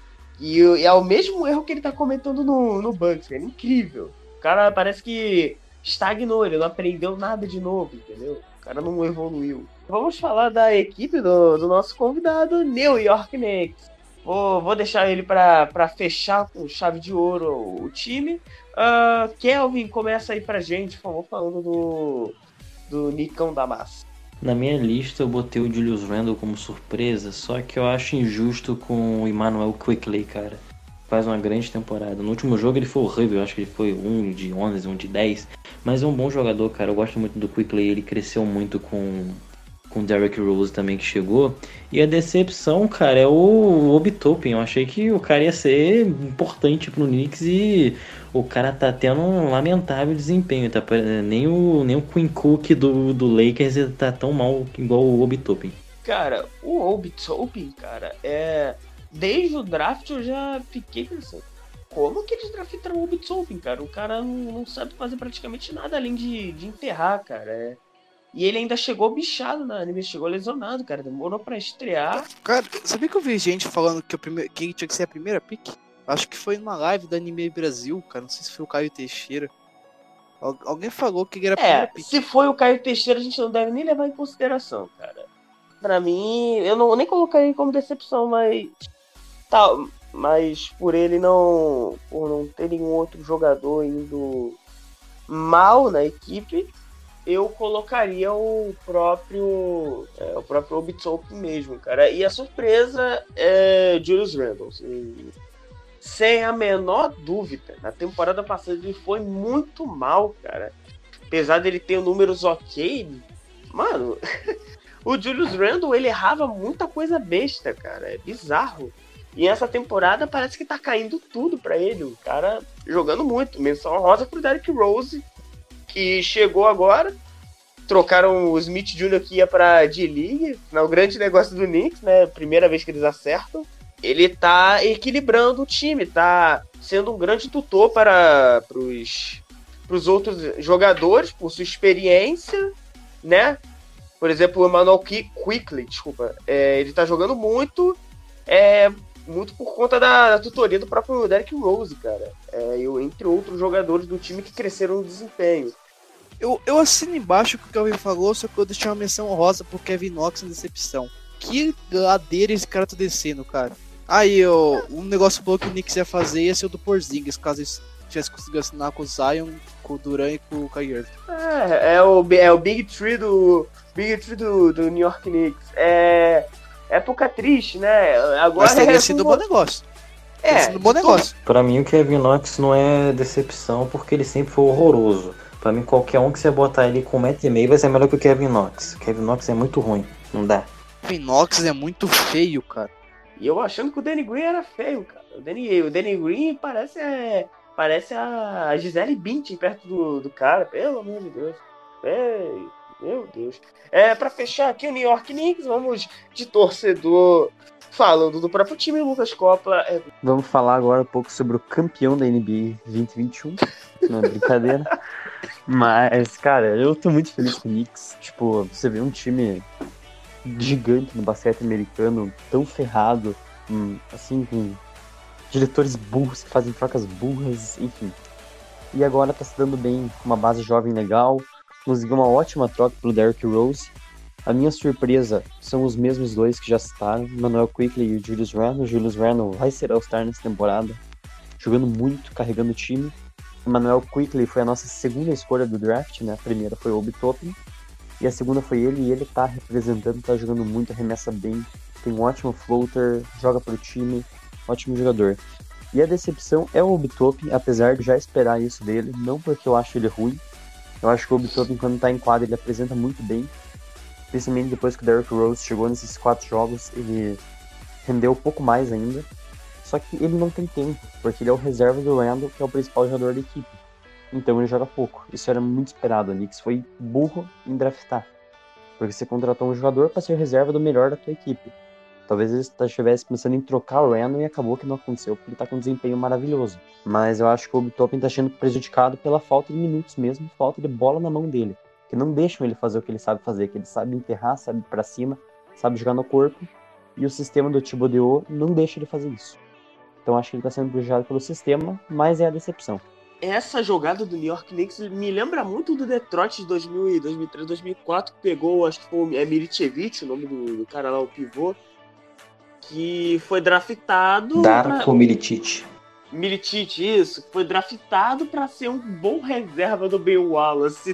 E, e é o mesmo erro que ele tá cometendo no, no Bucks, cara. É incrível. O cara parece que estagnou, ele não aprendeu nada de novo, entendeu? O cara não evoluiu. Vamos falar da equipe do, do nosso convidado, New York Knicks. Vou, vou deixar ele pra, pra fechar com chave de ouro o, o time. Uh, Kelvin, começa aí pra gente, por favor, falando do, do Nicão da Massa. Na minha lista eu botei o Julius Randle como surpresa, só que eu acho injusto com o Emmanuel Quickley, cara. Faz uma grande temporada. No último jogo ele foi horrível, eu acho que ele foi um de onze, um de dez. Mas é um bom jogador, cara. Eu gosto muito do Quickley, ele cresceu muito com com o Derrick Rose também que chegou. E a decepção, cara, é o Obi Toppin. Eu achei que o cara ia ser importante pro Knicks e o cara tá tendo um lamentável desempenho. Tá? Nem o, nem o Quinn Cook do, do Lakers tá tão mal igual o Obi Toppin. Cara, o Obi Toppin, cara, é... desde o draft eu já fiquei pensando, como que eles draftaram o Obi Toppin, cara? O cara não, não sabe fazer praticamente nada além de, de enterrar, cara. É... E ele ainda chegou bichado na N B A, chegou lesionado, cara. Demorou pra estrear. Cara, sabia que eu vi gente falando que, o prime... que ele tinha que ser a primeira pick? Acho que foi numa live da Anime Brasil, cara. Não sei se foi o Caio Teixeira. Al... Alguém falou que ele era a primeira É, pick. se foi o Caio Teixeira, a gente não deve nem levar em consideração, cara. Pra mim, eu não nem colocaria ele como decepção, mas... Tá, mas por ele não... Por não ter nenhum outro jogador indo mal na equipe... eu colocaria o próprio é, o próprio Obi Toppin mesmo, cara. E a surpresa é Julius Randle. Assim, sem a menor dúvida. Na temporada passada ele foi muito mal, cara. Apesar dele ter números ok, Mano, o Julius Randle, ele errava muita coisa besta, cara. É bizarro. E essa temporada parece que tá caindo tudo pra ele. O cara jogando muito. Menção rosa pro Derrick Rose, que chegou agora. Trocaram o Smith Júnior que ia pra D-League. O grande negócio do Knicks, né? Primeira vez que eles acertam. Ele tá equilibrando o time. Tá sendo um grande tutor para pros, pros outros jogadores, por sua experiência, né? Por exemplo, o Emmanuel Quickley, desculpa. É, ele tá jogando muito. É... Muito por conta da, da tutoria do próprio Derrick Rose, cara. É, eu, entre outros jogadores do time que cresceram no desempenho. Eu, eu assino embaixo o que o Kelvin falou, só que eu deixei uma menção honrosa pro Kevin Knox na decepção. Que ladeira esse cara tá descendo, cara. Aí, ó, um negócio bom que o Knicks ia fazer ia ser o do Porzingis, caso ele tivesse conseguido assinar com o Zion, com o Durant e com o Kyrie Irving. É, é o, é o Big Three do Big Three do, do New York Knicks. É... Época triste, né? Agora Mas teria é sido um bom negócio. Teria É, sido um bom negócio. Pra mim o Kevin Knox não é decepção porque ele sempre foi horroroso. Pra mim qualquer um que você botar ele com um metro e meio vai ser melhor que o Kevin Knox. O Kevin Knox é muito ruim, não dá. O Kevin Knox é muito feio, cara. E eu achando que o Danny Green era feio, cara. O Danny, o Danny Green parece, é, parece a Gisele Bündchen perto do, do cara, pelo amor de Deus. É, meu Deus. É, pra fechar aqui o New York Knicks, vamos de torcedor falando do próprio time, Lucas Coppola. É... Vamos falar agora um pouco sobre o campeão da N B A vinte e vinte e um. Não é brincadeira. Mas, cara, eu tô muito feliz com o Knicks. Tipo, você vê um time gigante no basquete americano, tão ferrado, hum, assim, com diretores burros que fazem trocas burras, enfim. E agora tá se dando bem, com uma base jovem legal. Conseguiu uma ótima troca pelo Derrick Rose. A minha surpresa são os mesmos dois que já citaram, Emmanuel Quickley e o Julius Randle. O Julius Randle vai ser All-Star nessa temporada, jogando muito, carregando o time. Emmanuel Quickley foi a nossa segunda escolha do draft, né? A primeira foi o Obi Toppin, e a segunda foi ele, e ele tá representando, tá jogando muito, arremessa bem, tem um ótimo floater, joga pro time, ótimo jogador. E a decepção é o Obi Toppin, apesar de já esperar isso dele, não porque eu acho ele ruim. Eu acho que o Obi Toppin, quando tá em quadra, ele apresenta muito bem. Principalmente depois que o Derrick Rose chegou nesses quatro jogos, ele rendeu um pouco mais ainda. Só que ele não tem tempo, porque ele é o reserva do Randle, que é o principal jogador da equipe. Então ele joga pouco. Isso era muito esperado. O Knicks foi burro em draftar. Porque você contratou um jogador para ser reserva do melhor da tua equipe. Talvez ele estivesse pensando em trocar o Randle e acabou que não aconteceu, porque ele tá com um desempenho maravilhoso. Mas eu acho que o Obi Toppin tá sendo prejudicado pela falta de minutos mesmo, falta de bola na mão dele. Que não deixam ele fazer o que ele sabe fazer, que ele sabe enterrar, sabe ir pra cima, sabe jogar no corpo. E o sistema do Thibodeau não deixa ele fazer isso. Então acho que ele tá sendo prejudicado pelo sistema, mas é a decepção. Essa jogada do New York Knicks me lembra muito do Detroit de dois mil, dois mil e três, dois mil e quatro, que pegou, acho que foi é Milicevic, o nome do, do cara lá, o pivô, que foi draftado... Darko pra... Milicic. Milicic, isso, foi draftado pra ser um bom reserva do Ben Wallace.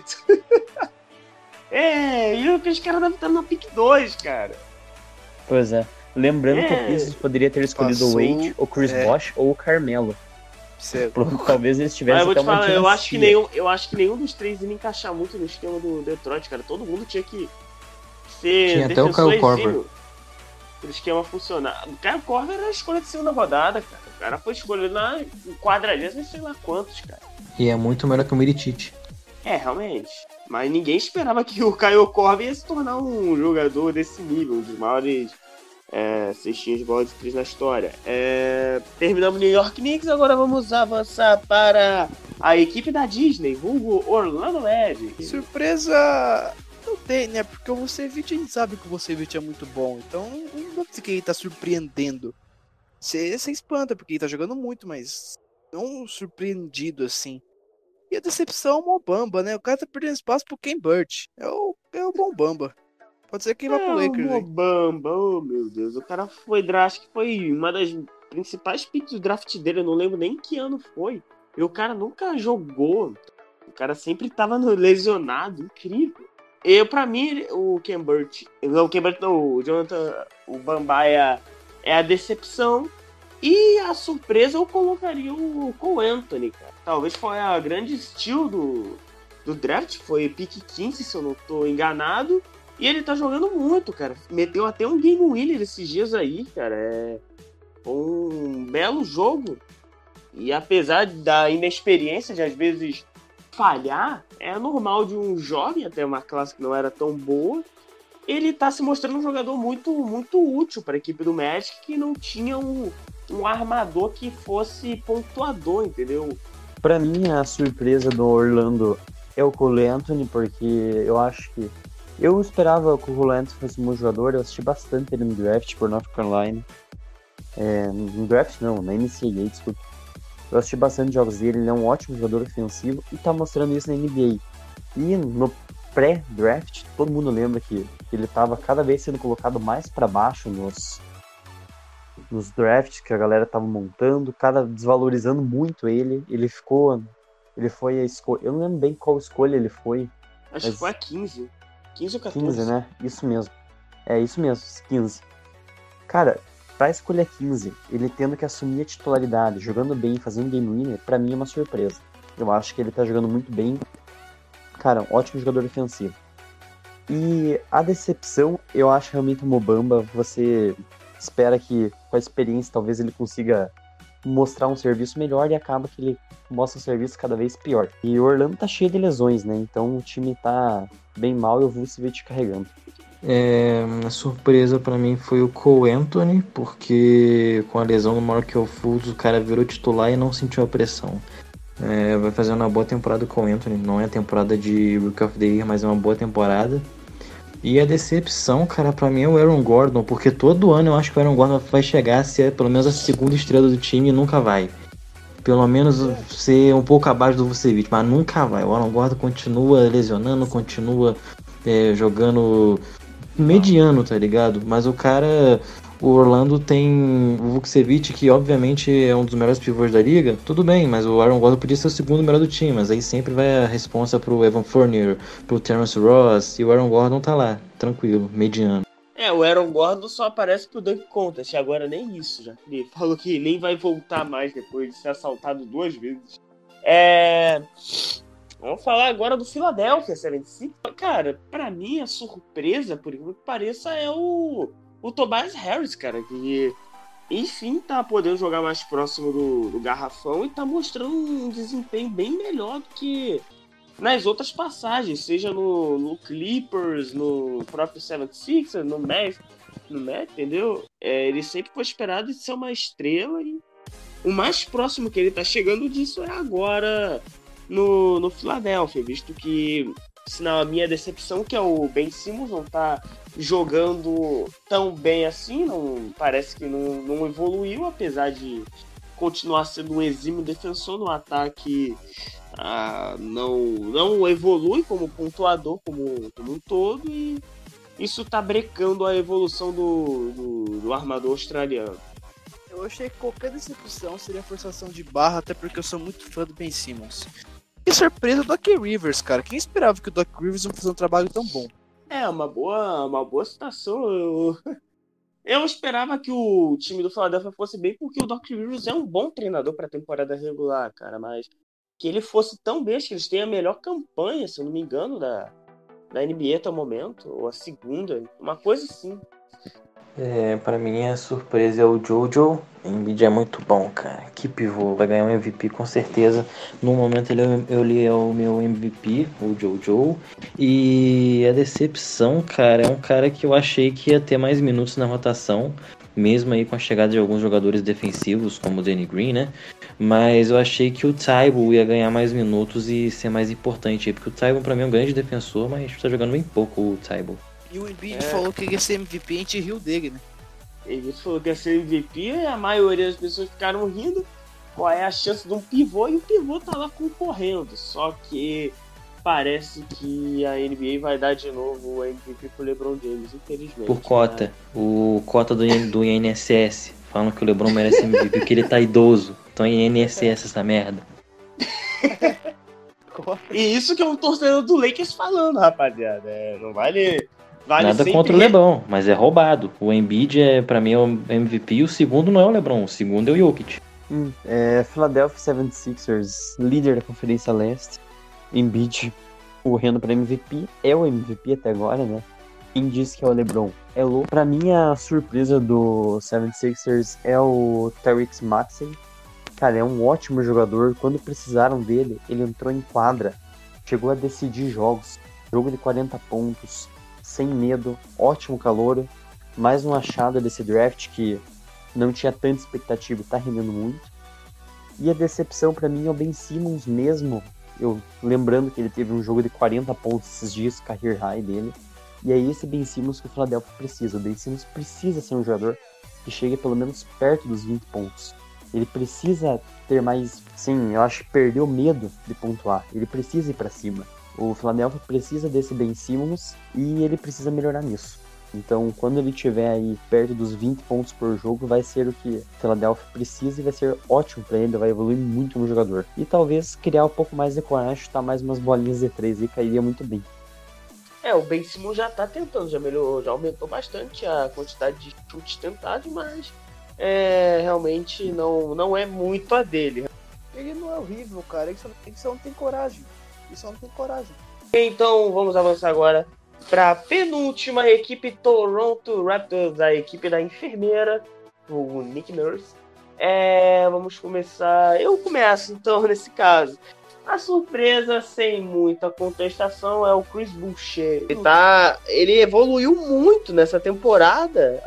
É, e os caras devem estar na pick dois, cara. Pois é. Lembrando É. que o Pacers poderia ter escolhido Passou, o Wade, o Chris é. Bosh ou o Carmelo. Você... Talvez eles Mas tivessem eu vou até te uma falar, eu acho, que dinastia. nenhum, eu acho que nenhum dos três ia encaixar muito no esquema do Detroit, cara. Todo mundo tinha que ser Tinha até o defensor Kyle Korver. exímio pro esquema funcionar. O Kyle Korver era a escolha de segunda rodada, cara. O cara foi escolhido na quadragésima, sei lá quantos, cara. E é muito melhor que o Milicic. É, realmente. Mas ninguém esperava que o Kyle Korver ia se tornar um jogador desse nível, um dos maiores é, cestinhas de bola de três na história. É, terminamos New York Knicks, agora vamos avançar para a equipe da Disney, vulgo Orlando Magic. Surpresa não tem, né? Porque o Vucevic, a gente sabe que o Vucevic é muito bom. Então não dá pra dizer que ele tá surpreendendo. Você espanta, porque ele tá jogando muito, mas não surpreendido assim. E a decepção é o Mobamba, né? O cara tá perdendo espaço pro Ken Burt. É o, é o Bom Bamba. Pode ser que ele vá pro É, Lakers, o hein? Mobamba, oh meu Deus, o cara foi draft, que foi uma das principais picks do draft dele, eu não lembro nem que ano foi. E o cara nunca jogou, o cara sempre tava no lesionado, incrível. E pra mim, o Ken Burt, não, o Ken Burt não, o Jonathan, o Bamba é a, é a decepção. E a surpresa eu colocaria o Cole Anthony, cara. Talvez foi a grande steal do, do draft, foi pick quinze, se eu não tô enganado, e ele tá jogando muito, cara. Meteu até um game winner esses dias aí, cara. É um belo jogo. E apesar da inexperiência de às vezes falhar, é normal de um jovem, até uma classe que não era tão boa, ele tá se mostrando um jogador muito, muito útil para a equipe do Magic, que não tinha um, um armador que fosse pontuador, entendeu? Pra mim, a surpresa do Orlando é o Cole Anthony, porque eu acho que... Eu esperava que o Cole Anthony fosse um bom jogador, eu assisti bastante ele no draft por North Carolina. É, no draft não, na N C A A, desculpa. Eu assisti bastante jogos dele, ele é um ótimo jogador ofensivo e tá mostrando isso na N B A. E no pré-draft, todo mundo lembra que ele estava cada vez sendo colocado mais para baixo nos, nos drafts que a galera tava montando, cada desvalorizando muito ele. Ele ficou, ele foi a escolha, eu não lembro bem qual escolha ele foi. Acho que foi a quinze. quinze ou catorze. quinze, né? Isso mesmo. É isso mesmo, quinze. Cara, pra escolher quinze, ele tendo que assumir a titularidade, jogando bem, fazendo game winner, pra mim é uma surpresa. Eu acho que ele tá jogando muito bem. Cara, um ótimo jogador defensivo. E a decepção, eu acho realmente o Mobamba. Você espera que, com a experiência, talvez ele consiga mostrar um serviço melhor e acaba que ele mostra um serviço cada vez pior. E o Orlando tá cheio de lesões, né? Então o time tá bem mal e o Vucevic carregando. É, a surpresa pra mim foi o Cole Anthony, porque com a lesão do Markelle Fultz o cara virou titular e não sentiu a pressão. É, vai fazer uma boa temporada com o Anthony. Não é a temporada de Rookie of the Year, mas é uma boa temporada. E a decepção, cara, pra mim é o Aaron Gordon, porque todo ano eu acho que o Aaron Gordon vai chegar a ser pelo menos a segunda estrela do time e nunca vai. Pelo menos ser um pouco abaixo do Vucevic, mas nunca vai. O Aaron Gordon continua lesionando, continua é, jogando mediano, tá ligado? Mas o cara... O Orlando tem o Vucevic, que obviamente é um dos melhores pivôs da liga. Tudo bem, mas o Aaron Gordon podia ser o segundo melhor do time. Mas aí sempre vai a responsa pro Evan Fournier, pro Terrence Ross. E o Aaron Gordon tá lá, tranquilo, mediano. É, o Aaron Gordon só aparece pro Dunk Contest. Agora nem isso, já. Ele falou que nem vai voltar mais depois de ser assaltado duas vezes. É... Vamos falar agora do Philadelphia setenta e cinco. Cara, pra mim a surpresa, por incrível que pareça, é o... O Tobias Harris, cara, que enfim tá podendo jogar mais próximo do, do garrafão e tá mostrando um desempenho bem melhor do que nas outras passagens, seja no, no Clippers, no próprio setenta e seis, no Magic, no Magic, entendeu? É, ele sempre foi esperado de ser uma estrela e o mais próximo que ele tá chegando disso é agora no, no Philadelphia, visto que, sinal, a minha decepção que é o Ben Simmons não tá jogando tão bem assim, não, parece que não, não evoluiu, apesar de continuar sendo um exímio defensor no ataque, ah, não, não evolui como pontuador como, como um todo, e isso tá brecando a evolução do, do, do armador australiano. Eu achei que qualquer decepção seria forçação de barra, até porque eu sou muito fã do Ben Simmons. Que surpresa do Doc Rivers, cara. Quem esperava que o Doc Rivers ia fazer um trabalho tão bom? É, uma boa, uma boa citação. Eu, eu esperava que o time do Philadelphia fosse bem, porque o Doc Rivers é um bom treinador para a temporada regular, cara, mas que ele fosse tão bem, acho que eles têm a melhor campanha, se eu não me engano, da, da N B A até o momento, ou a segunda, uma coisa assim. É, pra mim a surpresa é o Jojo. O Embiid é muito bom, cara. Que pivô, vai ganhar um M V P com certeza. No momento ele, ele é o meu M V P, o Jojo. E a decepção, cara, é um cara que eu achei que ia ter mais minutos na rotação, mesmo aí com a chegada de alguns jogadores defensivos, como o Danny Green, né? Mas eu achei que o Thybulle ia ganhar mais minutos e ser mais importante, porque o Thybulle pra mim é um grande defensor, mas tá jogando bem pouco o Thybulle. E o Embiid É. falou que ia ser M V P, a gente riu dele, né? Ele falou que ia ser M V P e a maioria das pessoas ficaram rindo. Qual é a chance de um pivô? E o pivô tá lá concorrendo. Só que parece que a N B A vai dar de novo o M V P pro LeBron James, infelizmente. Por cota. Né? O cota do, do I N S S. Falam que o LeBron merece M V P porque ele tá idoso. Então é I N S S essa merda. E isso que é um torcedor do Lakers falando, rapaziada. É, não vale... vale Nada sempre... contra o LeBron, mas é roubado. O Embiid, é, pra mim, é o M V P e o segundo não é o LeBron. O segundo é o Jokic. Hum, é, Philadelphia setenta e seis ers, líder da Conferência Leste. Embiid correndo para M V P, é o M V P até agora, né? Quem disse que é o LeBron é louco. Pra mim, a surpresa do setenta e seis ers é o Tyrese Maxey. Cara, é um ótimo jogador. Quando precisaram dele, ele entrou em quadra, chegou a decidir jogos. Jogo de quarenta pontos, sem medo, ótimo calouro. Mais um achado desse draft que não tinha tanta expectativa e tá rendendo muito. E a decepção pra mim é o Ben Simmons mesmo. Eu lembrando que ele teve um jogo de quarenta pontos esses dias, career high dele. E é esse Ben Simmons que o Philadelphia precisa. O Ben Simmons precisa ser um jogador que chegue pelo menos perto dos vinte pontos. Ele precisa ter mais... Sim, eu acho que perdeu o medo de pontuar. Ele precisa ir pra cima. O Philadelphia precisa desse Ben Simmons e ele precisa melhorar nisso. Então, quando ele estiver aí perto dos vinte pontos por jogo, vai ser o que o Philadelphia precisa e vai ser ótimo pra ele, vai evoluir muito no jogador. E talvez criar um pouco mais de coragem, chutar mais umas bolinhas de três e cairia muito bem. É, o Ben Simmons já tá tentando, já melhorou, já aumentou bastante a quantidade de chutes tentados, mas é, realmente não, não é muito a dele. Ele não é horrível, cara. Ele só, ele só não tem coragem. Ele só não tem coragem. Então, vamos avançar agora para a penúltima equipe, Toronto Raptors, a equipe da enfermeira, o Nick Nurse. É, vamos começar... Eu começo, então, nesse caso. A surpresa, sem muita contestação, é o Chris Boucher. Ele, tá, ele evoluiu muito nessa temporada,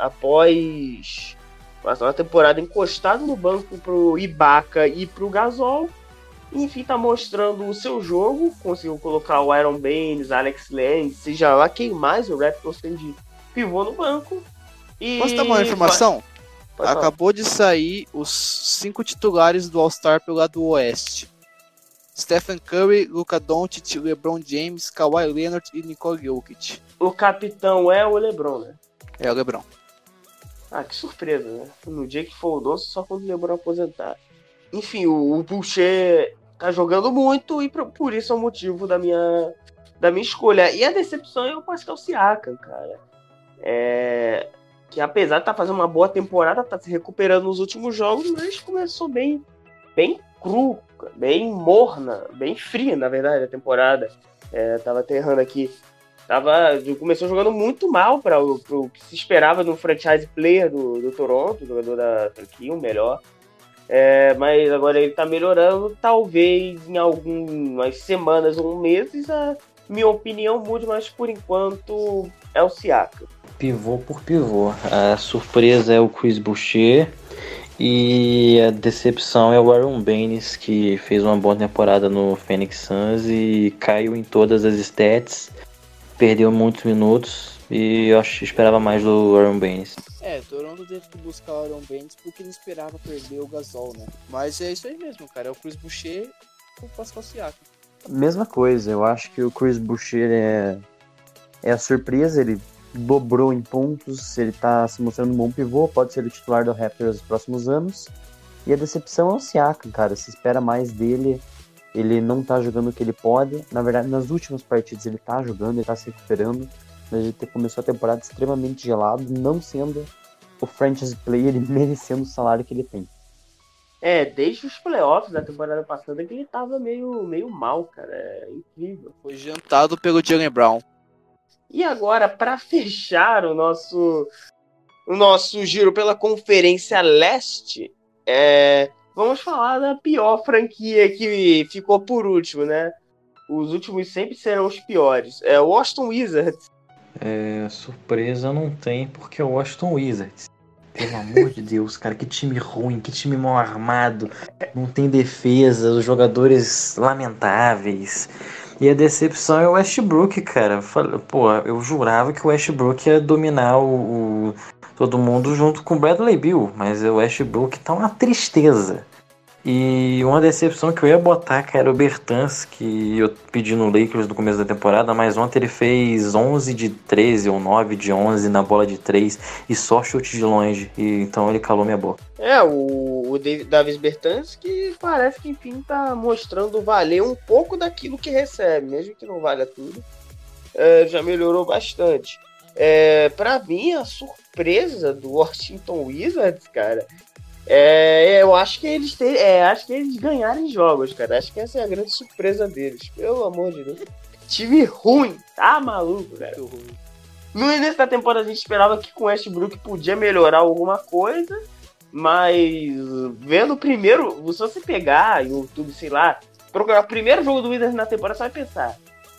após passar uma temporada encostado no banco pro Ibaka e pro Gasol. Enfim, tá mostrando o seu jogo, conseguiu colocar o Aaron Baines, Alex Len, seja lá quem mais o Raptors tem de pivô no banco. E... Posso dar uma informação? Pode Acabou falar. De sair os cinco titulares do All-Star pelo lado do Oeste. Stephen Curry, Luka Doncic, LeBron James, Kawhi Leonard e Nikola Jokic. O capitão é o LeBron, né? É o LeBron. Ah, que surpresa, né? No dia que for o doce, só quando o LeBron aposentar. Enfim, o, o Boucher tá jogando muito e por, por isso é o motivo da minha, da minha escolha. E a decepção é o Pascal Siakam, cara. É, que apesar de estar tá fazendo uma boa temporada, tá se recuperando nos últimos jogos, mas começou bem, bem cru, bem morna, bem fria, na verdade, a temporada. É, tava até errando aqui. Tava, começou jogando muito mal para o que se esperava no franchise player do, do Toronto, jogador da franquia, o melhor. É, mas agora ele tá melhorando. Talvez em algumas semanas ou meses a minha opinião mude, mas por enquanto é o Siakam. Pivô por pivô. A surpresa é o Chris Boucher e a decepção é o Aaron Baines, que fez uma boa temporada no Phoenix Suns e caiu em todas as stats, perdeu muitos minutos e eu acho, esperava mais do Aaron Baines. É, Toronto teve que buscar o Aaron Baines porque ele esperava perder o Gasol, né? Mas é isso aí mesmo, cara. É o Chris Boucher e o Pascal Siakam. Mesma coisa, eu acho que o Chris Boucher é, é a surpresa, ele dobrou em pontos, ele tá se mostrando um bom pivô, pode ser o titular do Raptors nos próximos anos. E a decepção é o Siakam, cara, se espera mais dele, ele não tá jogando o que ele pode. Na verdade, nas últimas partidas ele tá jogando, ele tá se recuperando. A gente começou a temporada extremamente gelado, não sendo o franchise player e merecendo o salário que ele tem. É, desde os playoffs da temporada passada que ele tava meio, meio mal, cara. É incrível. Foi jantado pelo Jaylen Brown. E agora, para fechar o nosso, o nosso giro pela Conferência Leste, é, vamos falar da pior franquia que ficou por último, né? Os últimos sempre serão os piores. É o Washington Wizards. É, surpresa não tem, porque é o Washington Wizards. Pelo amor de Deus, cara, que time ruim, que time mal armado, não tem defesa, os jogadores lamentáveis. E a decepção é o Westbrook, cara. Pô, eu jurava que o Westbrook ia dominar o, o todo mundo junto com o Bradley Beal, mas o Westbrook tá uma tristeza. E uma decepção que eu ia botar, cara, o Bertans, que eu pedi no Lakers no começo da temporada, mas ontem ele fez onze de treze ou nove de onze na bola de três e só chute de longe, e então ele calou minha boca. É, o, o Davis Bertans que parece que, enfim, tá mostrando valer um pouco daquilo que recebe, mesmo que não valha tudo, é, já melhorou bastante. É, pra mim, a surpresa do Washington Wizards, cara, É, eu acho que eles ter, é, acho que eles ganharem jogos, cara. Acho que essa é a grande surpresa deles, pelo amor de Deus. time ruim, tá maluco, cara. No início da temporada a gente esperava que com o Westbrook podia melhorar alguma coisa, mas vendo o primeiro, se você pegar no YouTube, sei lá, procurar o primeiro jogo do Wizards na temporada, você vai pensar,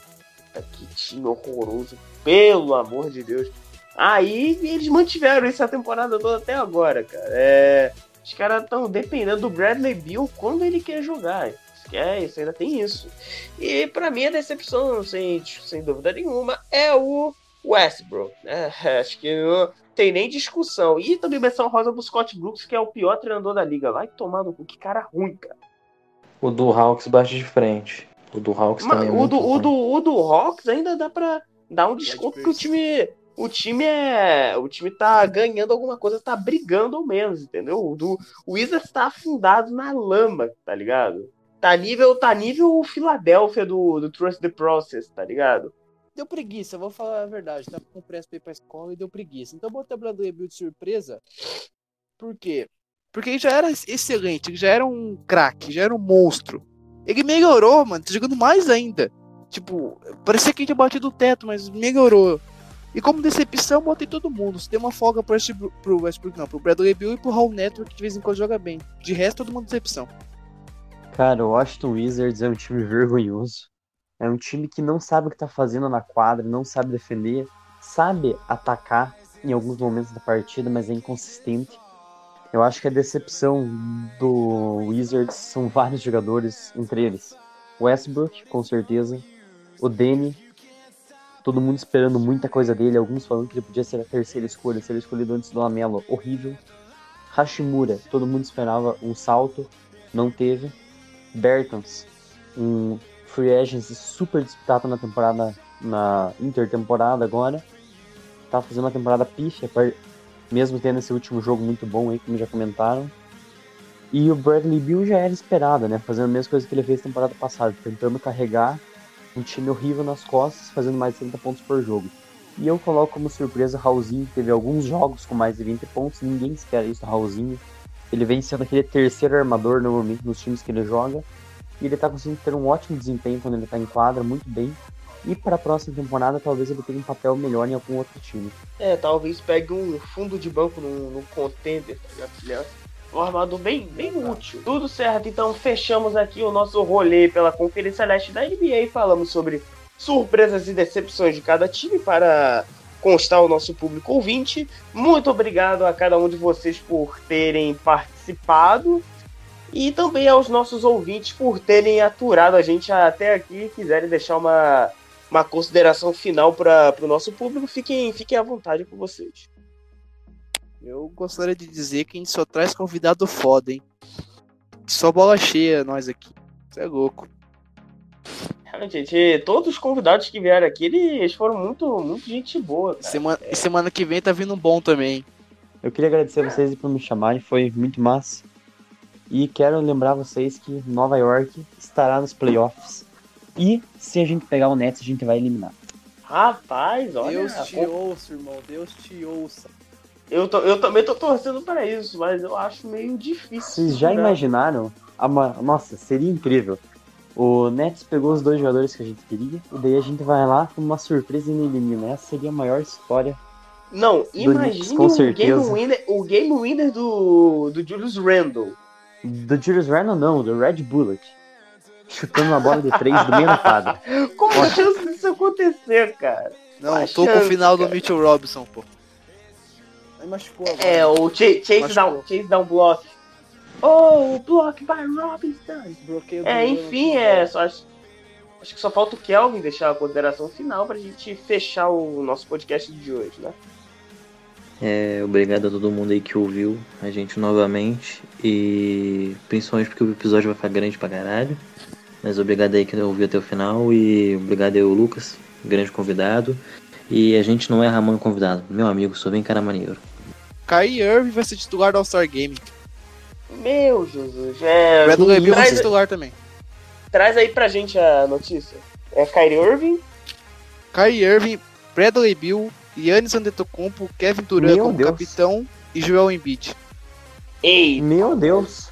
que time horroroso, pelo amor de Deus. Aí eles mantiveram isso a temporada toda até agora, cara. É, os caras estão dependendo do Bradley Beal quando ele quer jogar. Esquece, ainda tem isso. E pra mim a decepção, sem, sem dúvida nenhuma, é o Westbrook. É, acho que não tem nem discussão. E também menção rosa pro Scott Brooks, que é o pior treinador da liga. Vai tomar no cu, que cara ruim, cara. O do Hawks bate de frente. O do Hawks Mas, também é o, muito do, o, ruim. do, o do Hawks ainda dá pra dar um desconto, porque o time, o time é. O time tá ganhando alguma coisa, tá brigando ao menos, entendeu? O do o Wizards tá afundado na lama, tá ligado? Tá nível, tá nível Philadelphia do, do Trust the Process, tá ligado? Deu preguiça, vou falar a verdade. Tava com pressa pra ir pra escola e deu preguiça. Então eu botei o Bradley Beal de surpresa. Por quê? Porque ele já era excelente, ele já era um craque, já era um monstro. Ele melhorou, mano, tá jogando mais ainda. Tipo, parecia que ele tinha batido o teto, mas melhorou. E como decepção, eu botei todo mundo. Se tem uma folga pro Westbrook, pro Westbrook não, pro Bradley Beal e pro Hall Network, que de vez em quando joga bem. De resto, todo mundo decepção. Cara, o Washington Wizards é um time vergonhoso. É um time que não sabe o que tá fazendo na quadra, não sabe defender, sabe atacar em alguns momentos da partida, mas é inconsistente. Eu acho que a decepção do Wizards são vários jogadores, entre eles Westbrook, com certeza, o Danny, todo mundo esperando muita coisa dele, alguns falando que ele podia ser a terceira escolha, ser escolhido antes do Lamelo, horrível. Hashimura, todo mundo esperava um salto, não teve. Bertans, um free agency super disputado na temporada, na intertemporada agora, tá fazendo uma temporada pífia, mesmo tendo esse último jogo muito bom aí, como já comentaram. E o Bradley Beal já era esperado, né? Fazendo a mesma coisa que ele fez na temporada passada, tentando carregar um time horrível nas costas, fazendo mais de trinta pontos por jogo. E eu coloco como surpresa o Raulzinho, que teve alguns jogos com mais de vinte pontos, ninguém espera isso do Raulzinho. Ele vem sendo aquele terceiro armador normalmente nos times que ele joga, e ele tá conseguindo ter um ótimo desempenho quando ele tá em quadra, muito bem. E para a próxima temporada, talvez ele tenha um papel melhor em algum outro time. É, talvez pegue um fundo de banco no, no contender, tá ligado? Um armador bem, bem útil. Tudo certo, então fechamos aqui o nosso rolê pela Conferência Leste da N B A. Falamos sobre surpresas e decepções de cada time para constar o nosso público ouvinte. Muito obrigado a cada um de vocês por terem participado. E também aos nossos ouvintes por terem aturado a gente até aqui e quiserem deixar uma... uma consideração final para o nosso público, fiquem, fiquem à vontade com vocês. Eu gostaria de dizer que a gente só traz convidado foda, hein? Só bola cheia nós aqui. Isso é louco. Gente, todos os convidados que vieram aqui, eles foram muito, muito gente boa, cara. Semana, é. semana que vem tá vindo um bom também. Eu queria agradecer a vocês por me chamarem, foi muito massa. E quero lembrar vocês que Nova York estará nos playoffs. E se a gente pegar o Nets, a gente vai eliminar. Rapaz, olha... Deus te ouça, irmão. Deus te ouça. Eu, tô, eu também tô torcendo para isso, mas eu acho meio difícil. Vocês já imaginaram? A ma... Nossa, seria incrível. O Nets pegou os dois jogadores que a gente queria, e daí a gente vai lá com uma surpresa e elimina. Essa seria a maior história. Não, imagine com o, certeza. game winner, o game winner do, do Julius Randle. Do Julius Randle não, do Red Bullet. Chutando uma bola de três do meio da quadra. Como a chance disso acontecer, cara? Não, a tô chance, com o final cara. do Mitchell Robinson, pô. Aí machucou agora. É, o Ch- Chase, down, Chase down block. Oh, block by Robinson. Bloqueio É, do- enfim, é, só acho, acho que só falta o Kelvin deixar a consideração final pra gente fechar o nosso podcast de hoje, né? É, obrigado a todo mundo aí que ouviu a gente novamente. E principalmente porque o episódio vai ficar grande pra caralho. Mas obrigado aí que ouviu até o final. E obrigado aí ao Lucas, grande convidado. E a gente não é Ramon convidado. Meu amigo, sou bem cara maneiro. Kyrie Irving vai ser titular do All-Star Game. Meu Jesus, é... Bradley Beal vai traz, ser titular também. traz aí pra gente a notícia. É Kyrie Irving? Kyrie Irving, Bradley Beal, Giannis Antetokounmpo, Kevin Durant Meu como Deus. capitão e Joel Embiid. Ei, Meu Deus.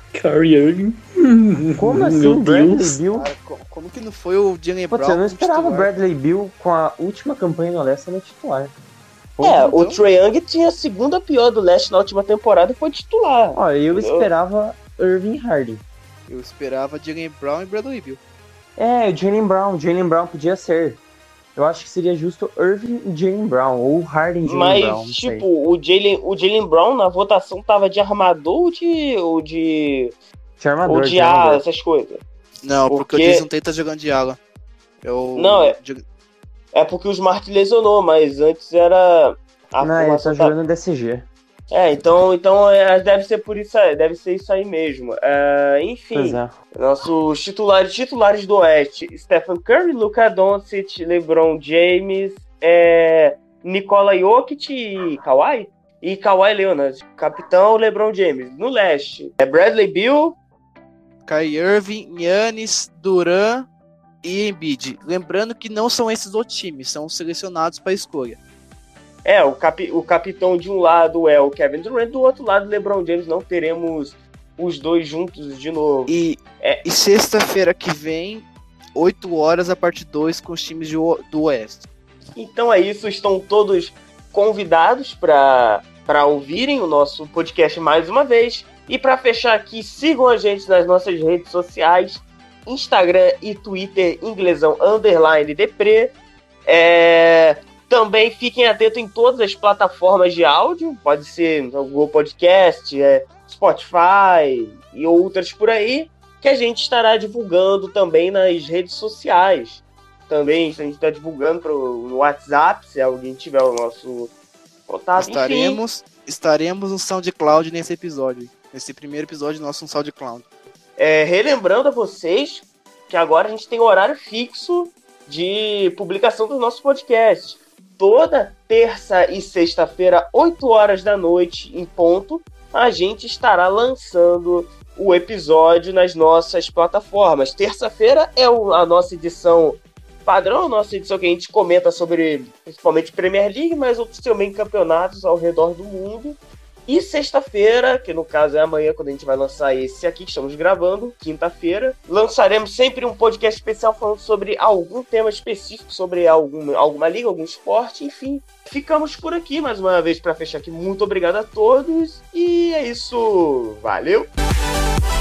Kyrie Irving. Como assim, Meu Bradley Deus. Beal? Cara, co- como que não foi o Jalen Putz, Brown? eu não como esperava o titular? Bradley Beal com a última campanha no Leste no titular. É, o então. Trae Young tinha a segunda pior do leste na última temporada e foi titular. Ó, eu Entendeu? esperava Irving Harden. Eu esperava Jalen Brown e Bradley Beal. É, o Jaylen Brown, Jaylen Brown podia ser. Eu acho que seria justo Irving e Jaylen Brown, ou Harden e Jaylen Mas, Brown, não sei. tipo, o Jalen, o Jalen Brown na votação tava de armador ou de. ou de. Tinha armador, ou de tinha ala, armador. essas coisas. Não, porque, Porque- o Jason Tatum tá jogando de ala. Eu... Não, é- É porque o Smart lesionou, mas antes era. A Não, ele formação tá tava- jogando D C G. É, então, então é, deve ser por isso aí, deve ser isso aí mesmo. É, enfim, Pois é. nossos titulares, titulares do Oeste: Stephen Curry, Luka Doncic, LeBron James, é, Nikola Jokic e Kawhi. E Kawhi Leonard, capitão LeBron James. No Leste, é Bradley Beal. Kyrie Irving, Giannis, Duran e Embiid. Lembrando que não são esses o time, são selecionados para escolha. É, o, capi, o capitão de um lado é o Kevin Durant, do outro lado LeBron James. Não teremos os dois juntos de novo. E, É. e sexta-feira que vem, oito horas, a parte dois com os times de o- do Oeste. Então é isso, estão todos convidados para para ouvirem o nosso podcast mais uma vez. E para fechar aqui, sigam a gente nas nossas redes sociais, Instagram e Twitter, inglesão underline depre. É, também fiquem atentos em todas as plataformas de áudio, pode ser o Google Podcast, é, Spotify e outras por aí, que a gente estará divulgando também nas redes sociais. Também a gente está divulgando pro, no WhatsApp, se alguém tiver o nosso contato. Enfim, Estaremos, estaremos no SoundCloud nesse episódio. Nesse primeiro episódio nosso no SoundCloud. é, relembrando a vocês que agora a gente tem horário fixo de publicação do nosso podcast. Toda terça e sexta-feira, oito horas da noite, em ponto, a gente estará lançando o episódio nas nossas plataformas. Terça-feira é o- a nossa edição padrão, a nossa edição que a gente comenta sobre principalmente Premier League, mas outros também campeonatos ao redor do mundo. E sexta-feira, que no caso é amanhã, quando a gente vai lançar esse aqui que estamos gravando, quinta-feira, lançaremos sempre um podcast especial falando sobre algum tema específico, sobre algum, alguma liga, algum esporte, enfim. Ficamos por aqui mais uma vez para fechar aqui. Muito obrigado a todos e é isso. Valeu!